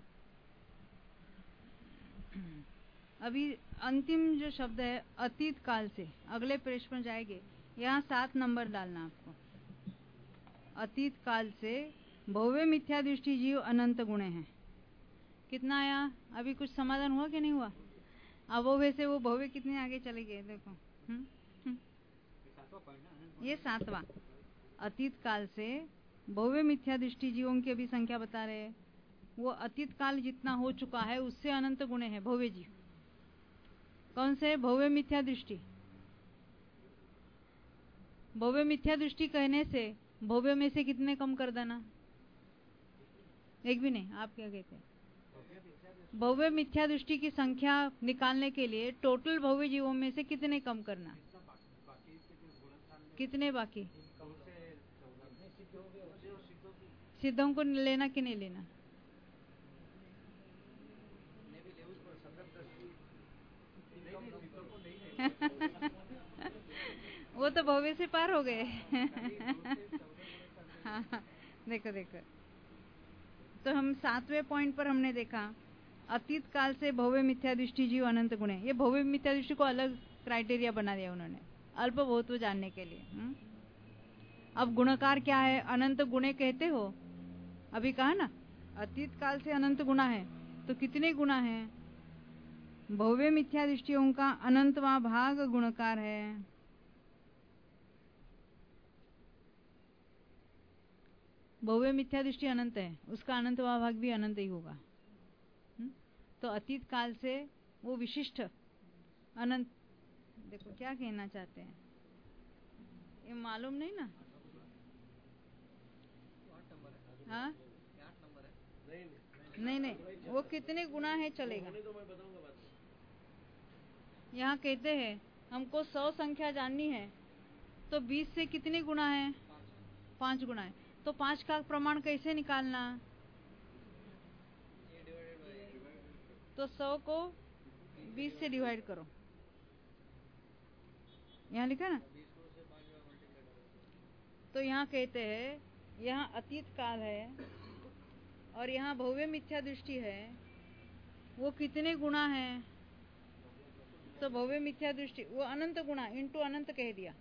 अभी अंतिम जो शब्द है अतीत काल से, अगले पेज पर जाएंगे, यहाँ सात नंबर डालना आपको। अतीत काल से भव्य मिथ्या दृष्टि जीव अनंत गुणे हैं। कितना आया? अभी कुछ समाधान हुआ कि नहीं हुआ? अब वो वैसे वो भव्य कितने आगे चले गए देखो। हुँ? हुँ? ये सातवां। अतीत काल से भव्य मिथ्या दृष्टि जीवों की अभी संख्या बता रहे हैं। वो अतीत काल जितना हो चुका है उससे अनंत गुणे हैं भव्य जीव। कौन से? भव्य मिथ्या दृष्टि। भव्य मिथ्या दृष्टि कहने से भव्य में से कितने कम कर देना? एक भी नहीं। आप क्या कहते हैं? भव्य मिथ्या दृष्टि की संख्या निकालने के लिए टोटल भव्य जीवों में से कितने कम करना? कितने बाकी? सिद्धों को लेना कि नहीं लेना? वो तो भव्य से पार हो गए। हाँ, देखो देखो, तो हम सातवें पॉइंट पर हमने देखा अतीत काल से भव्य मिथ्या दृष्टि जीव अनंत गुणे। ये भव्य मिथ्या दृष्टि को अलग क्राइटेरिया बना दिया उन्होंने अल्प बहुत्व जानने के लिए। हुँ? अब गुणकार क्या है? अनंत गुणे कहते हो। अभी कहा ना अतीत काल से अनंत गुणा है, तो कितने गुणा है? भव्य मिथ्या दृष्टियों का अनंतवा भाग गुणकार है। भव्य मिथ्या दृष्टि अनंत है, उसका अनंतवा भाग भी अनंत ही होगा। हुँ? तो अतीत काल से वो विशिष्ट अनंत, देखो क्या कहना चाहते हैं ये मालूम नहीं ना। हाँ नहीं नहीं, वो कितने गुना है चलेगा। यहाँ कहते हैं हमको सौ संख्या जाननी है, तो बीस से कितने गुना है? पांच गुना है। तो पांच का प्रमाण कैसे निकालना? तो सौ को बीस से डिवाइड करो। यहाँ लिखा ना। तो यहाँ कहते हैं यहाँ अतीत काल है और यहाँ भव्य मिथ्या दृष्टि है, वो कितने गुना है? तो भव्य मिथ्या दृष्टि वो अनंत गुना इंटू अनंत कह दिया।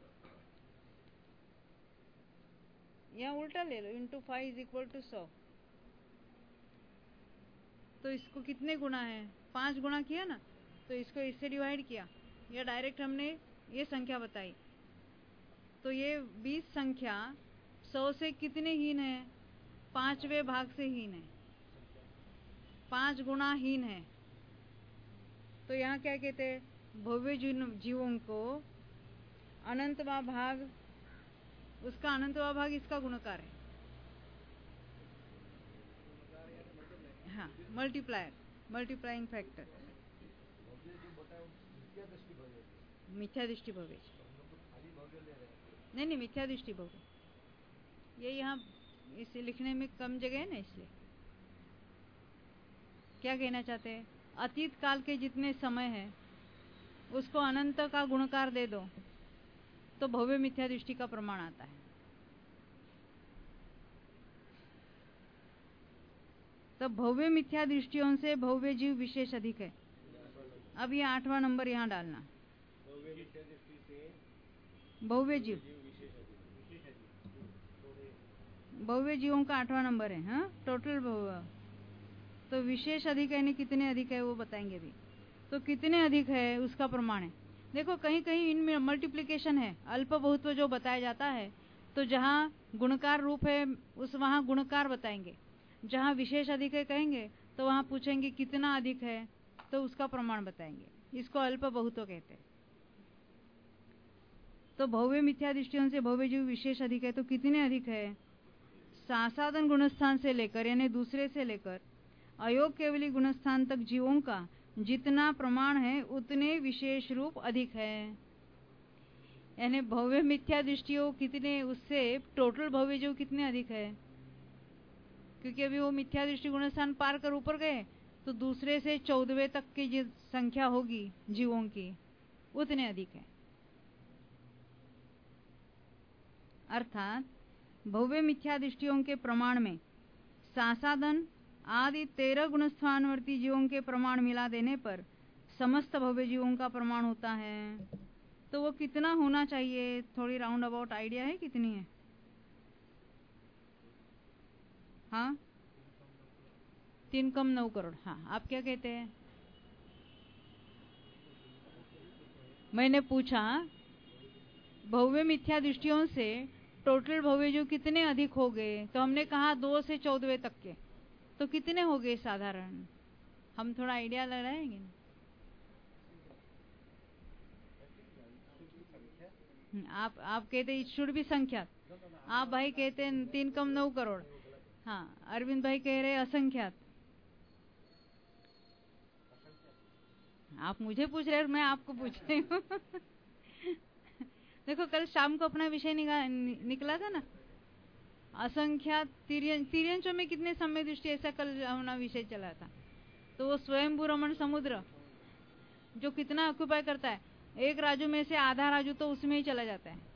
यहाँ उल्टा ले लो, into five is equal to सौ। तो इसको कितने गुना है? पांच गुना किया ना, तो इसको इससे डिवाइड किया या डायरेक्ट हमने ये संख्या बताई। तो ये बीस संख्या सौ से कितने हीन है? पांचवें भाग से हीन है, पांच गुना हीन है। तो यहाँ क्या कहते हैं? भव्य जीवों को अनंतवा भाग, उसका अनंतवा भाग इसका गुणकार है। हाँ, मल्टीप्लायर, मल्टीप्लाइंग फैक्टर। मिथ्या दृष्टि भव्य, नहीं नहीं मिथ्या दृष्टि भव्य। ये यहाँ इसे लिखने में कम जगह है ना, इसलिए। क्या कहना चाहते हैं? अतीत काल के जितने समय है उसको अनंत का गुणकार दे दो तो भव्य मिथ्या दृष्टि का प्रमाण आता है। तो भव्य मिथ्या दृष्टियों से भव्य जीव विशेष अधिक है। अब ये आठवां नंबर यहाँ डालना। भव्य जीव, भव्य जीवों का आठवां नंबर है। हाँ, टोटल भव्य। तो विशेष अधिक यानी कितने अधिक है वो बताएंगे भी। तो कितने अधिक है उसका प्रमाण है। देखो कहीं कहीं इनमें मल्टीप्लिकेशन है, अल्प बहुत्व जो बताया जाता है, तो जहाँ गुणकार रूप है उस वहाँ गुणकार बताएंगे, जहाँ विशेष अधिक है कहेंगे तो वहाँ पूछेंगे कितना अधिक है, तो उसका प्रमाण बताएंगे। इसको अल्प बहुत्व कहते हैं। तो भव्य मिथ्या दृष्टियों से भव्य जीव विशेष अधिक है, तो कितने अधिक है? सासाधन गुणस्थान से लेकर यानी दूसरे से लेकर अयोग केवली गुणस्थान तक जीवों का जितना प्रमाण है उतने विशेष रूप अधिक है। यानी भव्य मिथ्या दृष्टियों कितने, उससे टोटल भव्य जीव कितने अधिक है, क्योंकि अभी वो मिथ्या दृष्टि गुणस्थान पार कर ऊपर गए तो दूसरे से चौदहवें तक की जो संख्या होगी जीवों की उतने अधिक है। अर्थात भव्य मिथ्या दृष्टियों के प्रमाण में सासाधन आदि तेरह गुणस्थानवर्ती जीवों के प्रमाण मिला देने पर समस्त भव्य जीवों का प्रमाण होता है। तो वो कितना होना चाहिए, थोड़ी राउंड अबाउट आइडिया है कितनी है? हाँ, तीन कम नौ करोड़। हाँ, आप क्या कहते हैं? मैंने पूछा भव्य मिथ्या दृष्टियों से टोटल भव्य जो कितने अधिक हो गए, तो हमने कहा दो से चौदहवें तक के, तो कितने हो गए साधारण? हम थोड़ा आइडिया लगाएंगे। आप आप कहते इट शुड भी संख्यात, आप भाई कहते हैं तीन कम नौ करोड़। हाँ, अरविंद भाई कह रहे असंख्यात। आप मुझे पूछ रहे हैं, मैं आपको पूछ रही हूँ। देखो कल शाम को अपना विषय नि, निकला था ना, असंख्यात तिर्यन तिर्यंचों में कितने सम्यक दृष्टि, ऐसा कल अपना विषय चला था। तो वो स्वयंभू रमण समुद्र जो कितना ऑक्युपाई करता है, एक राजू में से आधा राजू तो उसमें ही चला जाता है,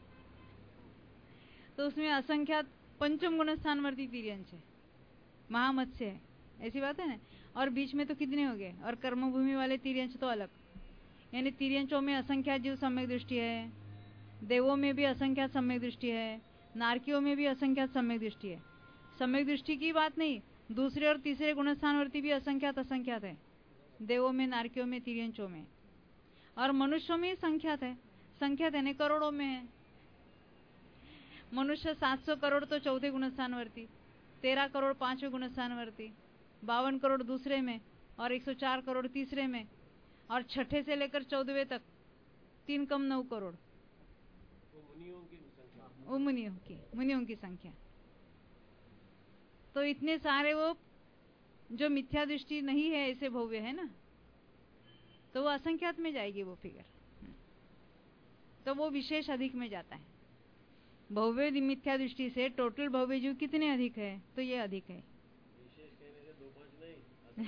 तो उसमें असंख्यात पंचम गुण स्थानवर्ती तिर्यंच है, महामत्स्य है, ऐसी बात है ना। और बीच में तो कितने हो गए, और कर्मभूमि वाले तिर्यंच तो अलग। यानी तिर्यंचों में असंख्यात जीव सम्यक दृष्टि है, देवों में भी असंख्यात सम्यक दृष्टि है, नारकियों में भी असंख्यात सम्यक दृष्टि है। सम्यक दृष्टि की बात नहीं, दूसरे और तीसरे गुणस्थानवर्ती भी असंख्यात असंख्यात है, देवों में, नारकियों में, तिर्यंचों में। और मनुष्यों में संख्यात है, संख्यात है करोड़ों में है। मनुष्य सात सौ करोड़ तो चौथे गुणस्थानवर्ती, तेरह करोड़ पांचवें गुणस्थानवर्ती, बावन करोड़ दूसरे में, और एक सौ चार करोड़ तीसरे में, और छठे से लेकर चौदहवें तक तीन कम नौ करोड़ वो मुनियों की मुनियों की संख्या। तो इतने सारे वो जो मिथ्या दृष्टि नहीं है ऐसे भव्य है ना, तो वो असंख्यात में जाएगी वो फिगर, तो वो विशेष अधिक में जाता है। भव्य मिथ्या दृष्टि से टोटल भव्य जीव कितने अधिक है, तो ये अधिक है। विशेष कहने से दो पांच नहीं,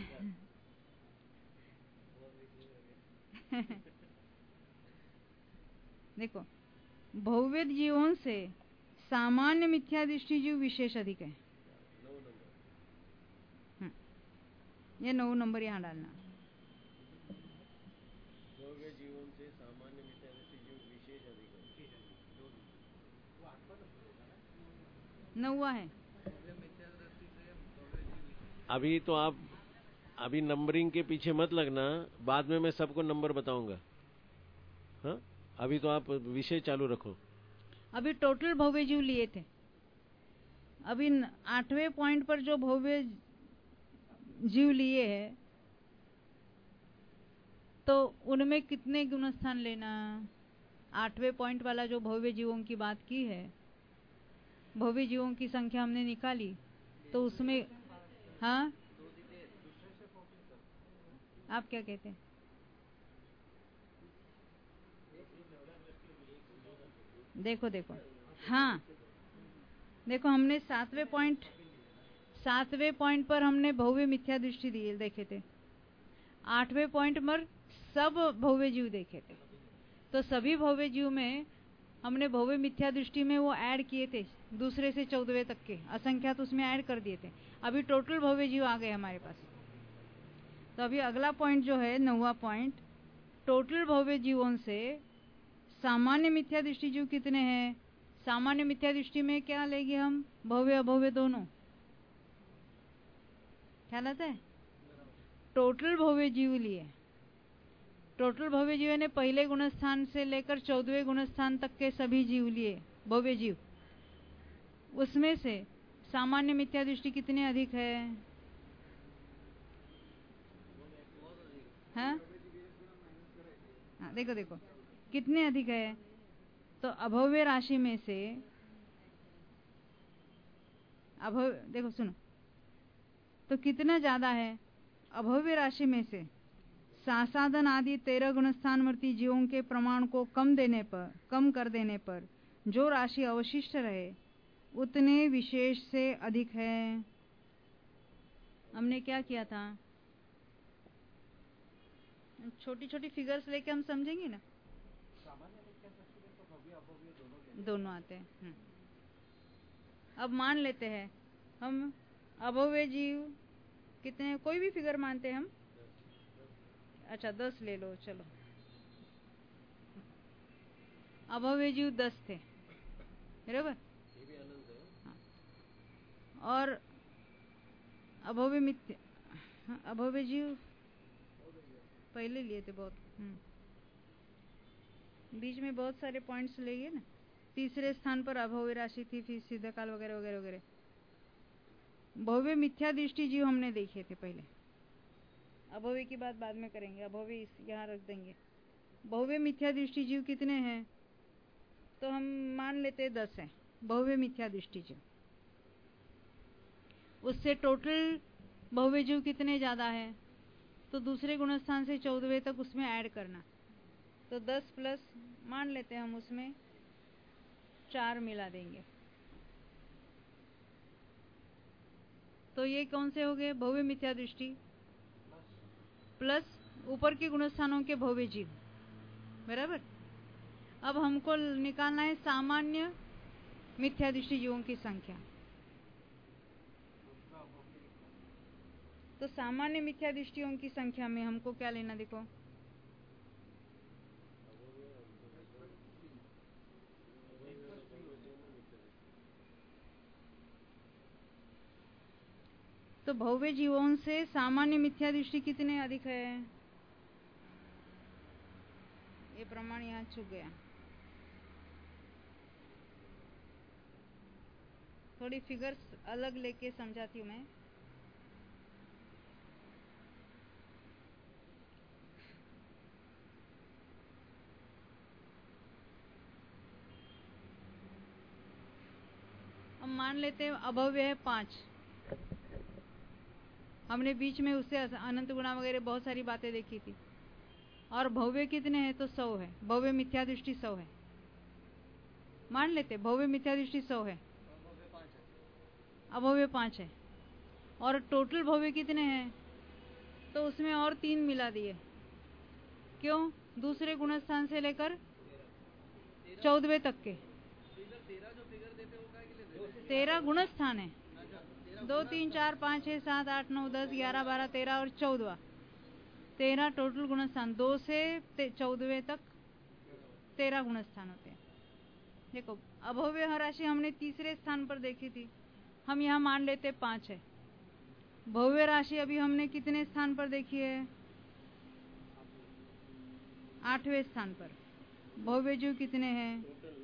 देखो भव्य जीवों से सामान्य मिथ्या दृष्टि जीव विशेष अधिक है। ये नौ नंबर यहाँ डालना। भव्य जीवन से सामान्य मिथ्या दृष्टि जीव विशेष अधिक है, नौवा है। अभी तो आप अभी नंबरिंग के पीछे मत लगना, बाद में मैं सबको नंबर बताऊंगा। हाँ, अभी तो आप विषय चालू रखो। अभी टोटल भव्य जीव लिए थे, अभी आठवें पॉइंट पर जो भव्य जीव लिए हैं तो उनमें कितने गुणस्थान लेना। आठवें पॉइंट वाला जो भव्य जीवों की बात की है, भव्य जीवों की संख्या हमने निकाली, तो उसमें हाँ आप क्या कहते हैं? देखो देखो हाँ देखो, हमने सातवें पॉइंट सातवें पॉइंट पर हमने भव्य मिथ्या दृष्टि दिए देखे थे, आठवें पॉइंट पर सब भव्य जीव देखे थे। तो सभी भव्य जीव में हमने भव्य मिथ्या दृष्टि में वो ऐड किए थे, दूसरे से चौदहवें तक के असंख्यात उसमें ऐड कर दिए थे। अभी टोटल भव्य जीव आ गए हमारे पास। तो अभी अगला पॉइंट जो है नौवा पॉइंट, टोटल भव्य जीवों से सामान्य मिथ्या दृष्टि जीव कितने हैं। सामान्य मिथ्या दृष्टि में क्या लेंगे हम, भव्य अभव्य दोनों, ख्याल आता है। टोटल भव्य जीव लिए, टोटल भव्य जीव ने पहले गुणस्थान से लेकर चौदहवें गुणस्थान तक के सभी जीव लिए, भव्य जीव, उसमें से सामान्य मिथ्या दृष्टि कितने अधिक है। हाँ हाँ, देखो देखो कितने अधिक है। तो अभव्य राशि में से अभव्य, देखो सुनो, तो कितना ज्यादा है? अभव्य राशि में से सासादन आदि तेरह गुणस्थानवर्ती जीवों के प्रमाण को कम देने पर कम कर देने पर जो राशि अवशिष्ट रहे उतने विशेष से अधिक है। हमने क्या किया था? छोटी छोटी फिगर्स लेके हम समझेंगे ना, सामान्य मिथ्या दृष्टि में तो भव्य अभव्य दोनों लेते हैं। दोनों आते हैं। हम्म। अब मान लेते हैं हम अभव्य जीव कितने, कोई भी फिगर मानते हैं हम, अच्छा दस ले लो, चलो अभव्य जीव दस थे, बराबर? ये भी अनंत है। हाँ। और अभव्य मिथ्या, हाँ, अभव्य जीव पहले लिए थे बहुत। हम्म। बीच में बहुत सारे पॉइंट्स लिए ना। तीसरे स्थान पर अभव्य राशि थी, फिर सिद्धकाल वगैरह वगैरह वगैरह। भव्य मिथ्या दृष्टि जीव हमने देखे थे पहले, अभव्य की बात बाद में करेंगे, अभव्य इस यहाँ रख देंगे। भव्य मिथ्या दृष्टि जीव कितने हैं? तो हम मान लेते हैं दस है भव्य मिथ्या दृष्टि जीव। उससे टोटल भव्य जीव कितने ज्यादा है? तो दूसरे गुणस्थान से चौदहवें तक उसमें ऐड करना, तो दस प्लस मान लेते हैं हम, उसमें चार मिला देंगे। तो ये कौन से हो गए? भव्य मिथ्या दृष्टि प्लस ऊपर के गुणस्थानों के भव्य जीव, बराबर? अब हमको निकालना है सामान्य मिथ्या दृष्टि जीवों की संख्या। तो सामान्य मिथ्या दृष्टियों की संख्या में हमको क्या लेना? देखो, तो भव्य जीवों से सामान्य मिथ्या दृष्टि कितने अधिक है? ये प्रमाण यहाँ चूक गया। थोड़ी फिगर्स अलग लेके समझाती हूँ मैं। हम मान लेते हैं अभव्य है पांच, हमने बीच में उससे अनंत गुणा वगैरह बहुत सारी बातें देखी थी। और भव्य कितने हैं? तो सौ है। भव्य मिथ्या दृष्टि सौ है, मान लेते भव्य मिथ्या दृष्टि सौ है, अभव्य पांच है। और टोटल भव्य कितने हैं? तो उसमें और तीन मिला दिए। क्यों? दूसरे गुणस्थान से लेकर चौदहवें तक के तेरह गुणस्थान है। दो तीन चार पाँच छः सात आठ नौ दस ग्यारह बारह तेरह और चौदवा, तेरह टोटल गुणस्थान। दो से चौदहवें तक तेरह गुणस्थान होते हैं। देखो अभव्य राशि हमने तीसरे स्थान पर देखी थी, हम यहाँ मान लेते पांच है। भव्य राशि अभी हमने कितने स्थान पर देखी है? आठवें स्थान पर। भव्य जीव कितने हैं?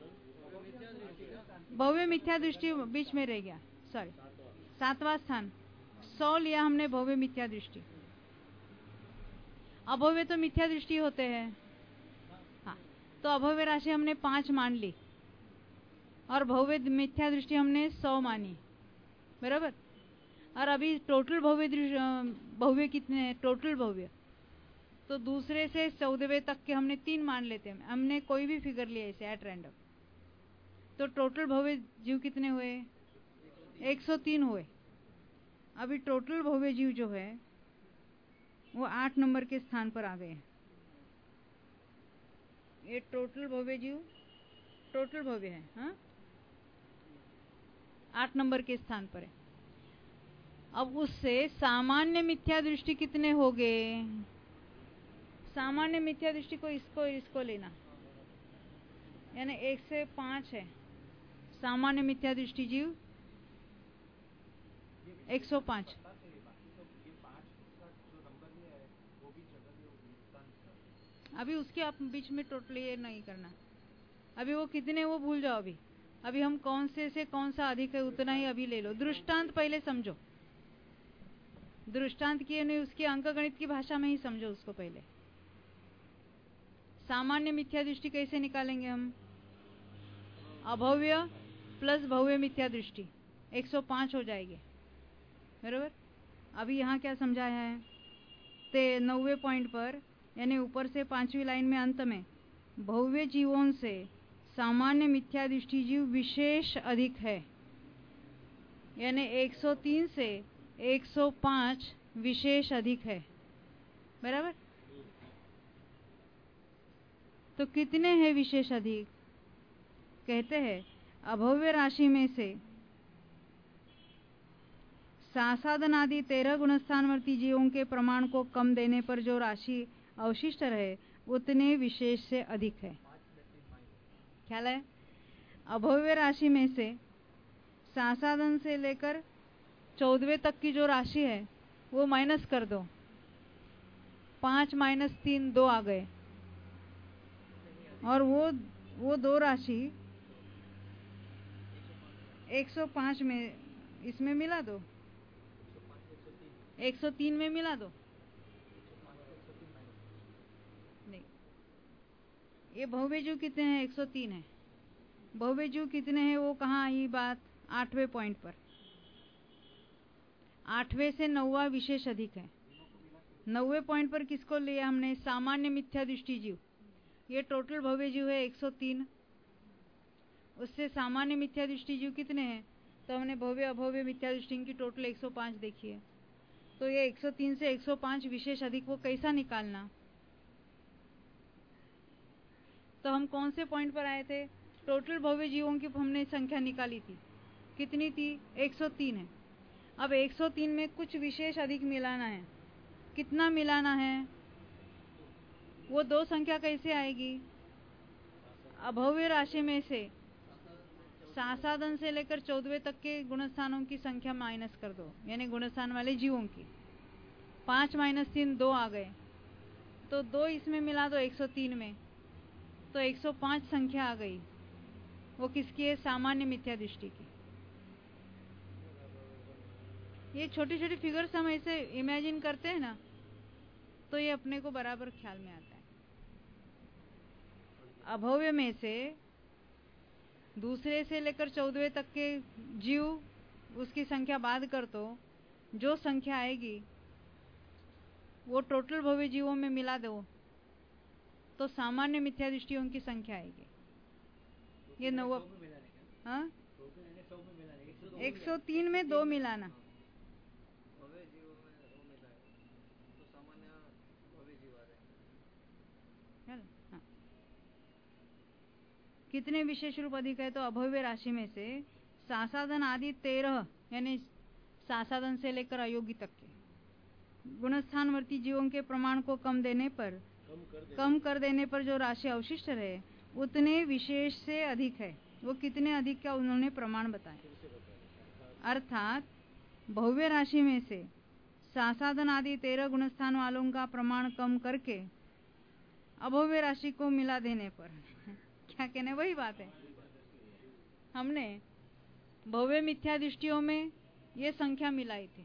भव्य मिथ्या दृष्टि बीच में रह गया, सॉरी, सातवां स्थान। सौ लिया हमने भव्य मिथ्या दृष्टि। अभव्य तो मिथ्या दृष्टि होते हैं, हाँ, तो अभव्य राशि हमने पांच मान ली और भव्य मिथ्या दृष्टि हमने सौ मानी, बराबर? और अभी टोटल भव्य भव्य कितने हैं? टोटल भव्य तो दूसरे से चौदहवें तक के हमने तीन मान लेते हैं। हमने कोई भी फिगर लिया इसे एट रैंडम, तो टोटल भव्य जीव कितने हुए? एक सौ तीन हुए। अभी टोटल भव्य जीव जो है वो आठ नंबर के स्थान पर आ गए हैं। ये टोटल भव्य जीव टोटल भव्य है, हाँ, आठ नंबर के स्थान पर है। अब उससे सामान्य मिथ्या दृष्टि कितने हो गए? सामान्य मिथ्या दृष्टि को इसको इसको लेना, यानी एक से पांच है सामान्य मिथ्या दृष्टि जीव एक सौ पांच। अभी उसके आप बीच में टोटल ये नहीं करना, अभी वो कितने वो भूल जाओ। अभी अभी हम कौन से से कौन सा अधिक है उतना ही अभी ले लो। दृष्टांत पहले समझो, दृष्टांत किए नहीं, उसके अंकगणित की भाषा में ही समझो उसको पहले। सामान्य मिथ्या दृष्टि कैसे निकालेंगे हम? अभव्य प्लस भव्य मिथ्या दृष्टि, एक सौ पाँच हो जाएगी, बराबर। अभी यहाँ क्या समझाया है, ते नौवे पॉइंट पर यानी ऊपर से पांचवी लाइन में अंत में, भव्य जीवों से सामान्य मिथ्या दृष्टि जीव विशेष अधिक है, यानी एक सौ तीन से एक सौ पाँच विशेष अधिक है, बराबर। तो कितने हैं विशेष अधिक? कहते हैं अभव्य राशि में से सासादन आदि तेरह गुणस्थानवर्ती जीवों के प्रमाण को कम देने पर जो राशि अवशिष्ट रहे उतने विशेष से अधिक है। ख्याल है? अभव्य राशि में से सासादन से लेकर चौदहवें तक की जो राशि है वो माइनस कर दो, पांच माइनस तीन दो आ गए, और वो वो दो राशि एक सौ पाँच में इसमें मिला दो, एक सौ तीन में मिला दो। नहीं, ये भव्य जीव कितने हैं? एक सौ तीन है। भव्य जीव कितने हैं वो कहाँ आई बात? आठवें पॉइंट पर। आठवें से नौवा विशेष अधिक है। नौवे पॉइंट पर किसको लिया हमने? सामान्य मिथ्या दृष्टि जीव। ये टोटल भव्य जीव है एक सौ तीन, उससे सामान्य मिथ्या दृष्टि जीव कितने हैं? तो हमने भव्य अभव्य मिथ्या दृष्टि की टोटल एक सौ पाँच देखी है। तो ये एक सौ तीन से एक सौ पाँच विशेष अधिक वो कैसा निकालना? तो हम कौन से पॉइंट पर आए थे? टोटल भव्य जीवों की हमने संख्या निकाली थी, कितनी थी? एक सौ तीन है। अब एक सौ तीन में कुछ विशेष अधिक मिलाना है। कितना मिलाना है? वो दो संख्या कैसे आएगी? अभव्य राशि में से सासादन से लेकर चौदहवें तक के गुणस्थानों की संख्या माइनस कर दो, यानी गुणस्थान वाले जीवों की। पांच माइनस तीन दो आ गए, तो दो इसमें मिला दो एक सौ तीन में, तो एक सौ पाँच संख्या आ गई। वो किसकी है? सामान्य मिथ्या दृष्टि की। ये छोटी छोटी फिगर्स हम ऐसे इमेजिन करते हैं ना, तो ये अपने को बराबर ख्याल में आता है। अभव्य में से दूसरे से लेकर चौदहवें तक के जीव, उसकी संख्या बाद कर दो, जो संख्या आएगी वो टोटल भव्य जीवों में मिला दो, तो सामान्य मिथ्या दृष्टियों की संख्या आएगी। ये नौ, हाँ, एक सौ तीन में दो मिलाना, हाँ। कितने विशेष रूप अधिक है? तो अभव्य राशि में से सासादन आदि तेरह, यानी सासादन से लेकर अयोगी तक के गुणस्थानवर्ती जीवों के प्रमाण को कम देने पर कम कर देने, कम कर देने पर जो राशि अवशिष्ट रहे उतने विशेष से अधिक है। वो कितने अधिक का उन्होंने प्रमाण बताया। अर्थात भव्य राशि में से सासादन आदि तेरह गुणस्थान वालों का प्रमाण कम करके अभव्य राशि को मिला देने पर क्या कहने? वही बात है। हमने भव्य मिथ्या दृष्टियों में ये संख्या मिलाई थी,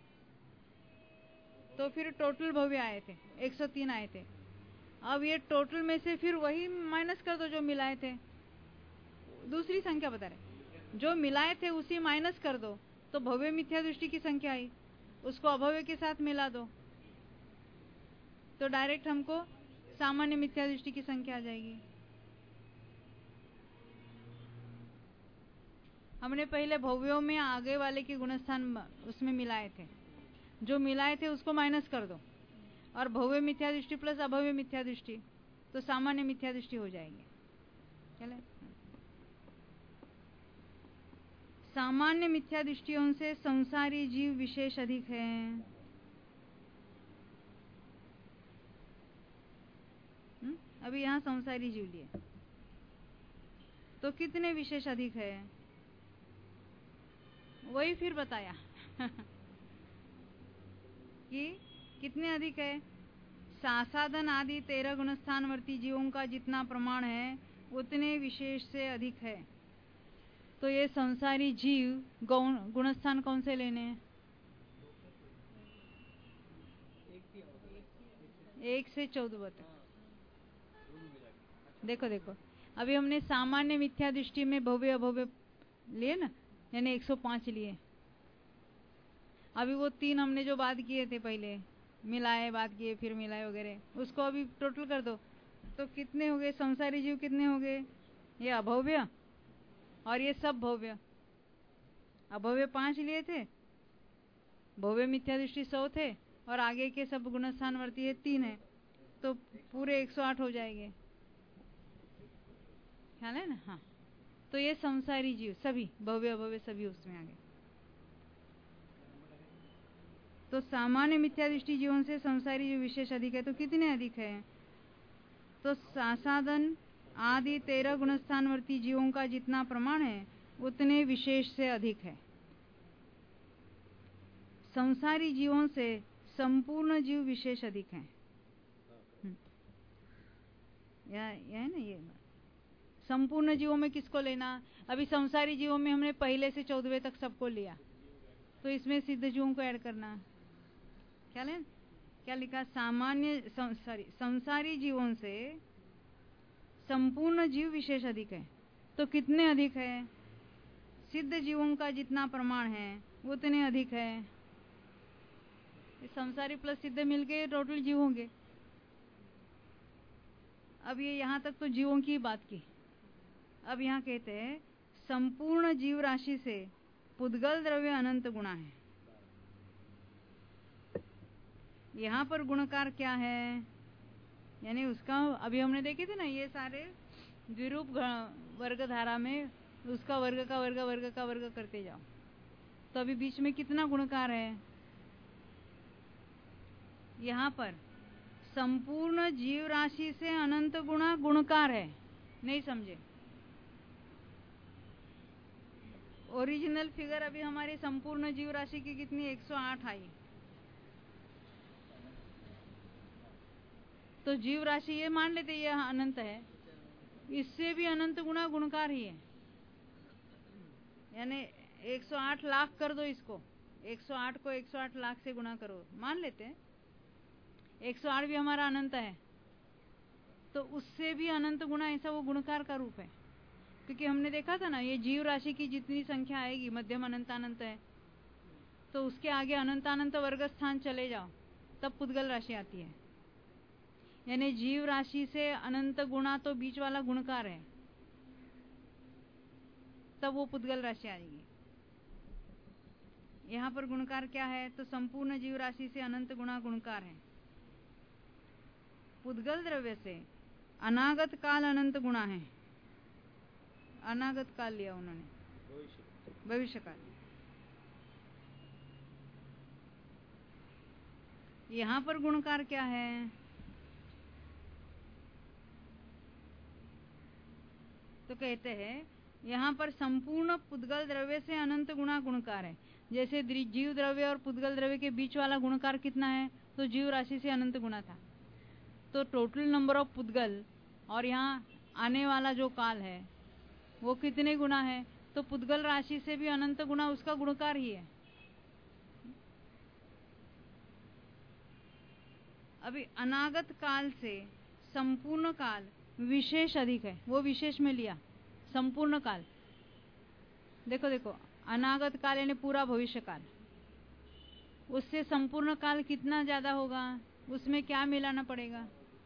तो फिर टोटल भव्य आए थे, एक सौ तीन आए थे। अब ये टोटल में से फिर वही माइनस कर दो जो मिलाए थे, दूसरी संख्या बता रहे, जो मिलाए थे उसी माइनस कर दो, तो भव्य मिथ्या दृष्टि की संख्या आई, उसको अभव्य के साथ मिला दो, तो डायरेक्ट हमको सामान्य मिथ्या दृष्टि की संख्या आ जाएगी। हमने पहले भव्यों में आगे वाले के गुणस्थान उसमें मिलाए थे, जो मिलाए थे उसको माइनस कर दो, और भव्य मिथ्या दृष्टि प्लस अभव्य मिथ्या दृष्टि, तो सामान्य मिथ्या दृष्टि हो जाएगी। चले, सामान्य मिथ्या दृष्टियों से संसारी जीव विशेष अधिक है। हुँ? अभी यहाँ संसारी जीव लिए, तो कितने विशेष अधिक है? वही फिर बताया कि कितने अधिक है? सासादन आदि तेरह गुणस्थानवर्ती जीवों का जितना प्रमाण है उतने विशेष से अधिक है। तो ये संसारी जीव गौण गुणस्थान कौन से लेने हैं? एक से चौदह तक। देखो देखो, अभी हमने सामान्य मिथ्या दृष्टि में भव्य अभव्य लिए ना, यानी एक सौ पाँच लिए। अभी वो तीन हमने जो बात किए थे पहले, मिलाए बात किए फिर मिलाए वगैरह, उसको अभी टोटल कर दो तो कितने हो गए? संसारी जीव कितने हो गए? ये अभव्य और ये सब भव्य। अभव्य पांच लिए थे, भव्य मिथ्या दृष्टि सौ थे और आगे के सब गुणस्थानवर्ती है तीन है, तो पूरे एक सौ आठ हो जाएंगे। ख्याल है ना? हाँ, तो ये संसारी जीव सभी भव्य अभव्य सभी उसमें आ गए। तो सामान्य मिथ्या दृष्टि जीवन से संसारी जीव विशेष अधिक है। तो कितने अधिक है? तो सासादन आदि तेरह गुणस्थानवर्ती जीवों का जितना प्रमाण है उतने विशेष से अधिक है। संसारी जीवों से संपूर्ण जीव विशेष अधिक है। या है ना? ये संपूर्ण जीवों में किसको लेना? अभी संसारी जीवों में हमने पहले से चौदहवें तक सबको लिया, तो इसमें सिद्ध जीवों को ऐड करना। क्या लें? क्या लिखा? सामान्य सॉरी संसारी जीवों से संपूर्ण जीव विशेष अधिक है। तो कितने अधिक है? सिद्ध जीवों का जितना प्रमाण है उतने अधिक है। संसारी प्लस सिद्ध मिलके टोटल जीव होंगे। अब ये यहाँ तक तो जीवों की बात की। अब यहाँ कहते हैं संपूर्ण जीव राशि से पुद्गल द्रव्य अनंत गुणा है। यहाँ पर गुणकार क्या है? यानी उसका अभी हमने देखे थे ना, ये सारे द्विरूप वर्ग धारा में उसका वर्ग का वर्ग वर्ग का वर्ग करते जाओ, तो अभी बीच में कितना गुणकार है? यहाँ पर संपूर्ण जीव राशि से अनंत गुणा गुणकार है। नहीं समझे? ओरिजिनल फिगर अभी हमारी संपूर्ण जीव राशि की कितनी? एक सौ आठ आई। तो जीव राशि ये मान लेते ये अनंत है, इससे भी अनंत गुणा गुणकार ही है। यानी एक सौ आठ लाख कर दो इसको, एक सौ आठ को एक सौ आठ लाख से गुणा करो, मान लेते हैं एक सौ आठ भी हमारा अनंत है, तो उससे भी अनंत गुणा ऐसा वो गुणकार का रूप है। क्योंकि हमने देखा था ना, ये जीव राशि की जितनी संख्या आएगी मध्यम अनंत अनंत है, तो उसके आगे अनंत अनंत वर्ग स्थान चले जाओ तब पुद्गल राशि आती है। यानी जीव राशि से अनंत गुणा तो बीच वाला गुणकार है, तब वो पुद्गल राशि आएगी। यहाँ पर गुणकार क्या है? तो संपूर्ण जीव राशि से अनंत गुणा गुणकार है। पुद्गल द्रव्य से अनागत काल अनंत गुणा है। अनागत काल लिया उन्होंने, भविष्य काल। यहाँ पर गुणकार क्या है? तो कहते हैं यहाँ पर संपूर्ण पुद्गल द्रव्य से अनंत गुणा गुणकार है। जैसे जीव द्रव्य और पुद्गल द्रव्य के बीच वाला गुणकार कितना है? तो जीव राशि से अनंत गुणा था। तो टोटल नंबर ऑफ पुद्गल और यहाँ आने वाला जो काल है वो कितने गुणा है? तो पुद्गल राशि से भी अनंत गुणा उसका गुणकार ही है। अभी अनागत काल से संपूर्ण काल विशेष अधिक है, वो विशेष में लिया। संपूर्ण काल देखो देखो, अनागत काल यानी पूरा भविष्य काल, उससे संपूर्ण काल कितना ज्यादा होगा? उसमें क्या मिलाना पड़ेगा?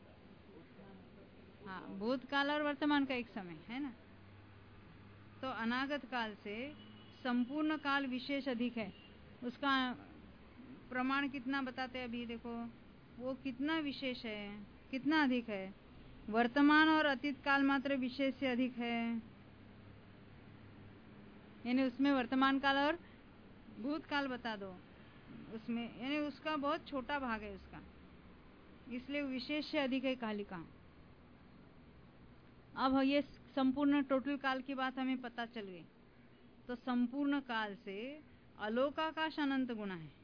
हाँ, भूतकाल और वर्तमान का एक समय है ना। तो अनागत काल से संपूर्ण काल विशेष अधिक है। उसका प्रमाण कितना बताते हैं अभी देखो, वो कितना विशेष है, कितना अधिक है? वर्तमान और अतीत काल मात्र विशेष से अधिक है। यानी उसमें वर्तमान काल और भूतकाल बता दो उसमें, यानी उसका बहुत छोटा भाग है उसका, इसलिए विशेष से अधिक है कालिका। अब ये संपूर्ण टोटल काल की बात हमें पता चल गई। तो संपूर्ण काल से अलोकाकाश अनंत गुणा है।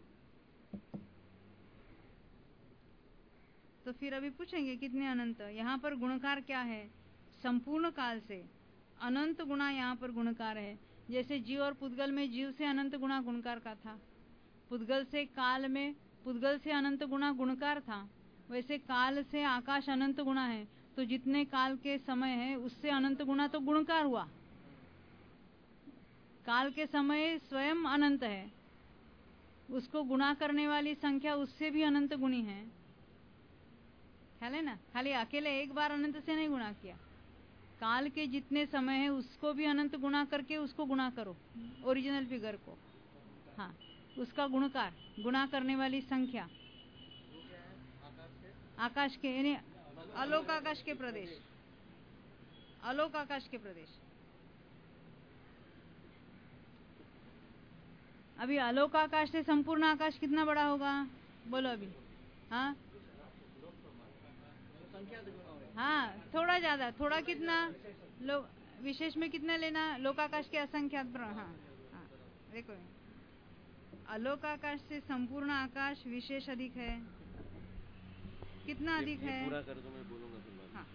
तो फिर अभी पूछेंगे कितने अनंत? यहाँ पर गुणकार क्या है? संपूर्ण काल से अनंत गुणा यहाँ पर गुणकार है। जैसे जीव और पुद्गल में जीव से अनंत गुणा गुणकार का था, पुद्गल से काल में पुद्गल से अनंत गुणा गुणकार था, वैसे काल से आकाश अनंत गुणा है। तो जितने काल के समय है उससे अनंत गुणा तो गुणकार हुआ, काल के समय स्वयं अनंत है, उसको गुणा करने वाली संख्या उससे भी अनंत गुणी है। ख्याल है ना? खाली अकेले एक बार अनंत से नहीं गुणा किया, काल के जितने समय है उसको भी अनंत गुणा करके उसको गुणा करो, ओरिजिनल फिगर को। हाँ, उसका गुणकार, गुणा करने वाली संख्या। आकाश के यानी अलोक आकाश के प्रदेश, अलोक आकाश के प्रदेश। अभी अलोक आकाश से संपूर्ण आकाश कितना बड़ा होगा बोलो अभी? हाँ हाँ, थोड़ा ज्यादा, थोड़ा कितना, लोग विशेष में कितना लेना, लोकाकाश के असंख्यात। हाँ हाँ, देखो अलोक आकाश से संपूर्ण आकाश विशेष अधिक है, कितना अधिक है? पूरा कर दो, मैं बोलूंगा फिर बाद में। हाँ,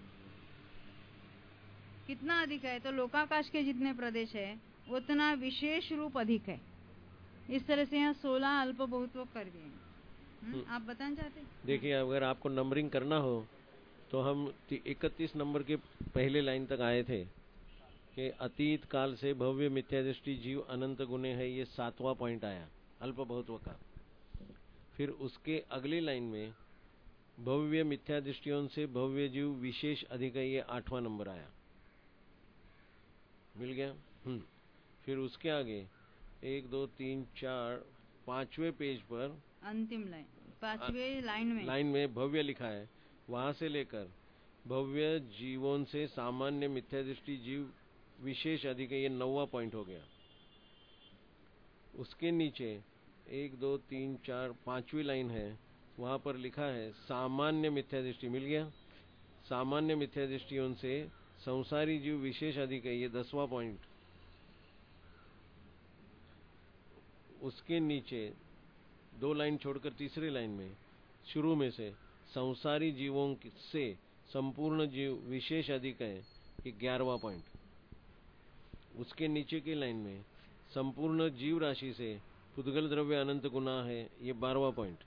कितना अधिक है? तो लोकाकाश के जितने प्रदेश है उतना विशेष रूप अधिक है। इस तरह से यहाँ सोलह अल्प बहुत्व कर दिए। आप बताना चाहते? देखिए, अगर आपको नंबरिंग करना हो तो हम इकतीस नंबर के पहले लाइन तक आए थे कि अतीत काल से भव्य मिथ्यादृष्टि जीव अनंत गुणे है, ये सातवां पॉइंट आया अल्प बहुत्व का। फिर उसके अगली लाइन में भव्य मिथ्यादृष्टियों से भव्य जीव विशेष अधिक है, ये आठवां नंबर आया। मिल गया? हम्म फिर उसके आगे एक दो तीन चार पांचवे पेज पर अंतिम लाइन, पांचवे लाइन में लाइन में भव्य लिखा है, वहां से लेकर भव्य जीवों से सामान्य मिथ्यादृष्टि जीव विशेष अधिक है, ये नौवां पॉइंट हो गया। उसके नीचे एक दो तीन चार पांचवी लाइन है, वहां पर लिखा है सामान्य मिथ्यादृष्टि। मिल गया? सामान्य मिथ्यादृष्टियों से संसारी जीव विशेष अधिक है, ये दसवां पॉइंट। उसके नीचे दो लाइन छोड़कर तीसरी लाइन में शुरू में से संसारी जीवों से संपूर्ण जीव विशेष अधिक है, ये ग्यारहवां पॉइंट। उसके नीचे की लाइन में संपूर्ण जीव राशि से पुद्गल द्रव्य अनंत गुना है, ये बारहवां पॉइंट।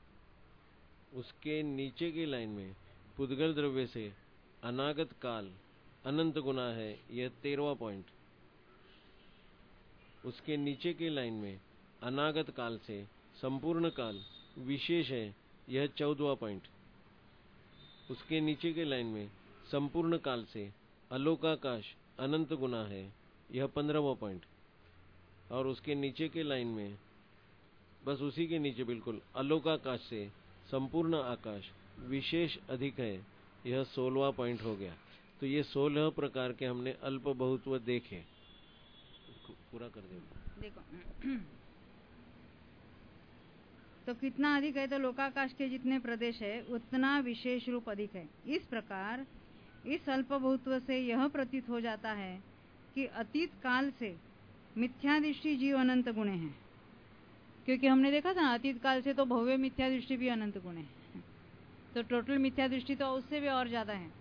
उसके नीचे की लाइन में पुद्गल द्रव्य से अनागत काल अनंत गुना है, यह तेरहवां पॉइंट। उसके नीचे की लाइन में अनागत काल से संपूर्ण काल विशेष है, यह चौदहवां पॉइंट। उसके नीचे के लाइन में संपूर्ण काल से अलोकाकाश अनंत गुना है, यह पंद्रहवां पॉइंट। और उसके नीचे के लाइन में बस उसी के नीचे बिल्कुल अलोकाकाश से संपूर्ण आकाश विशेष अधिक है, यह सोलहवां पॉइंट हो गया। तो ये सोलह प्रकार के हमने अल्प बहुत्व देखे। पूरा कर दे देखो तो कितना अधिक है? तो लोकाकाश के जितने प्रदेश है उतना विशेष रूप अधिक है। इस प्रकार इस अल्प बहुत्व से यह प्रतीत हो जाता है कि अतीत काल से मिथ्यादृष्टि जीव अनंत गुणे हैं, क्योंकि हमने देखा था ना अतीत काल से तो भव्य मिथ्यादृष्टि भी अनंत गुणे है, तो टोटल मिथ्यादृष्टि तो उससे भी और ज्यादा है।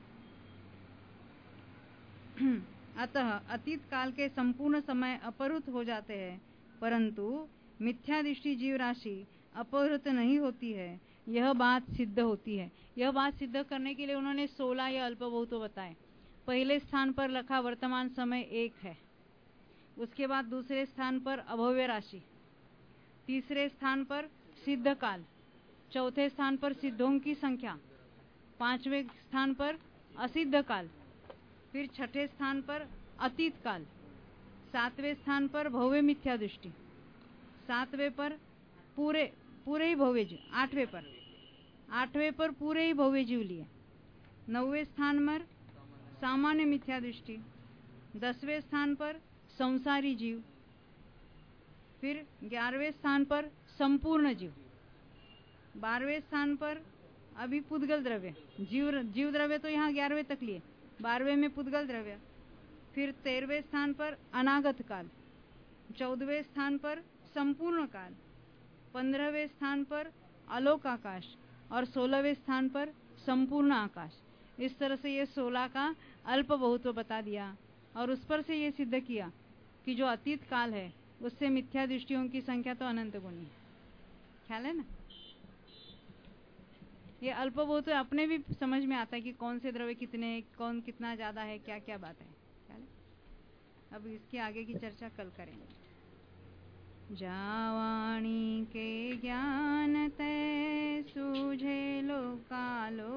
अतः अतीत काल के संपूर्ण समय अपहृत हो जाते हैं, परंतु मिथ्यादृष्टि जीव राशि अपहृत नहीं होती है, यह बात सिद्ध होती है। यह बात सिद्ध करने के लिए उन्होंने सोलह या अल्प बहुत्व बताए। पहले स्थान पर रखा वर्तमान समय एक है, उसके बाद दूसरे स्थान पर अभव्य राशि, तीसरे स्थान पर सिद्ध काल, चौथे स्थान पर सिद्धों की संख्या, पांचवें स्थान पर असिद्ध काल, फिर छठे स्थान पर अतीत काल, सातवें स्थान पर भव्य मिथ्यादृष्टि, सातवें पर पूरे पूरे ही भव्य जीव, आठवें पर आठवें पर पूरे ही भव्य जीव लिए, नौवें स्थान पर सामान्य मिथ्यादृष्टि, दसवें स्थान पर संसारी जीव, फिर ग्यारहवें स्थान पर संपूर्ण जीव, बारहवें स्थान पर अभी पुद्गल द्रव्य जीव जीव द्रव्य तो यहाँ ग्यारहवें तक लिए, बारहवें में पुद्गल द्रव्य, फिर तेरहवें स्थान पर अनागत काल, चौदहवें स्थान पर संपूर्ण काल, पंद्रहवें स्थान पर अलोक आकाश और सोलहवें स्थान पर संपूर्ण आकाश। इस तरह से ये सोलह का अल्प बहुत्व बता दिया और उस पर से ये सिद्ध किया कि जो अतीत काल है उससे मिथ्या दृष्टियों की संख्या तो अनंत गुनी है। ख्याल है ना? ये अल्प बहुत्व अपने भी समझ में आता है कि कौन से द्रव्य कितने, कौन कितना ज्यादा है, क्या क्या बात है। ख्याल है? अब इसकी आगे की चर्चा कल करेंगे। जावाणी के ज्ञान ते सूझे लो कालो,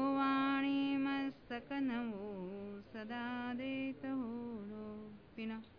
सोवाणी मस्तक नवो सदा देत हो। पिना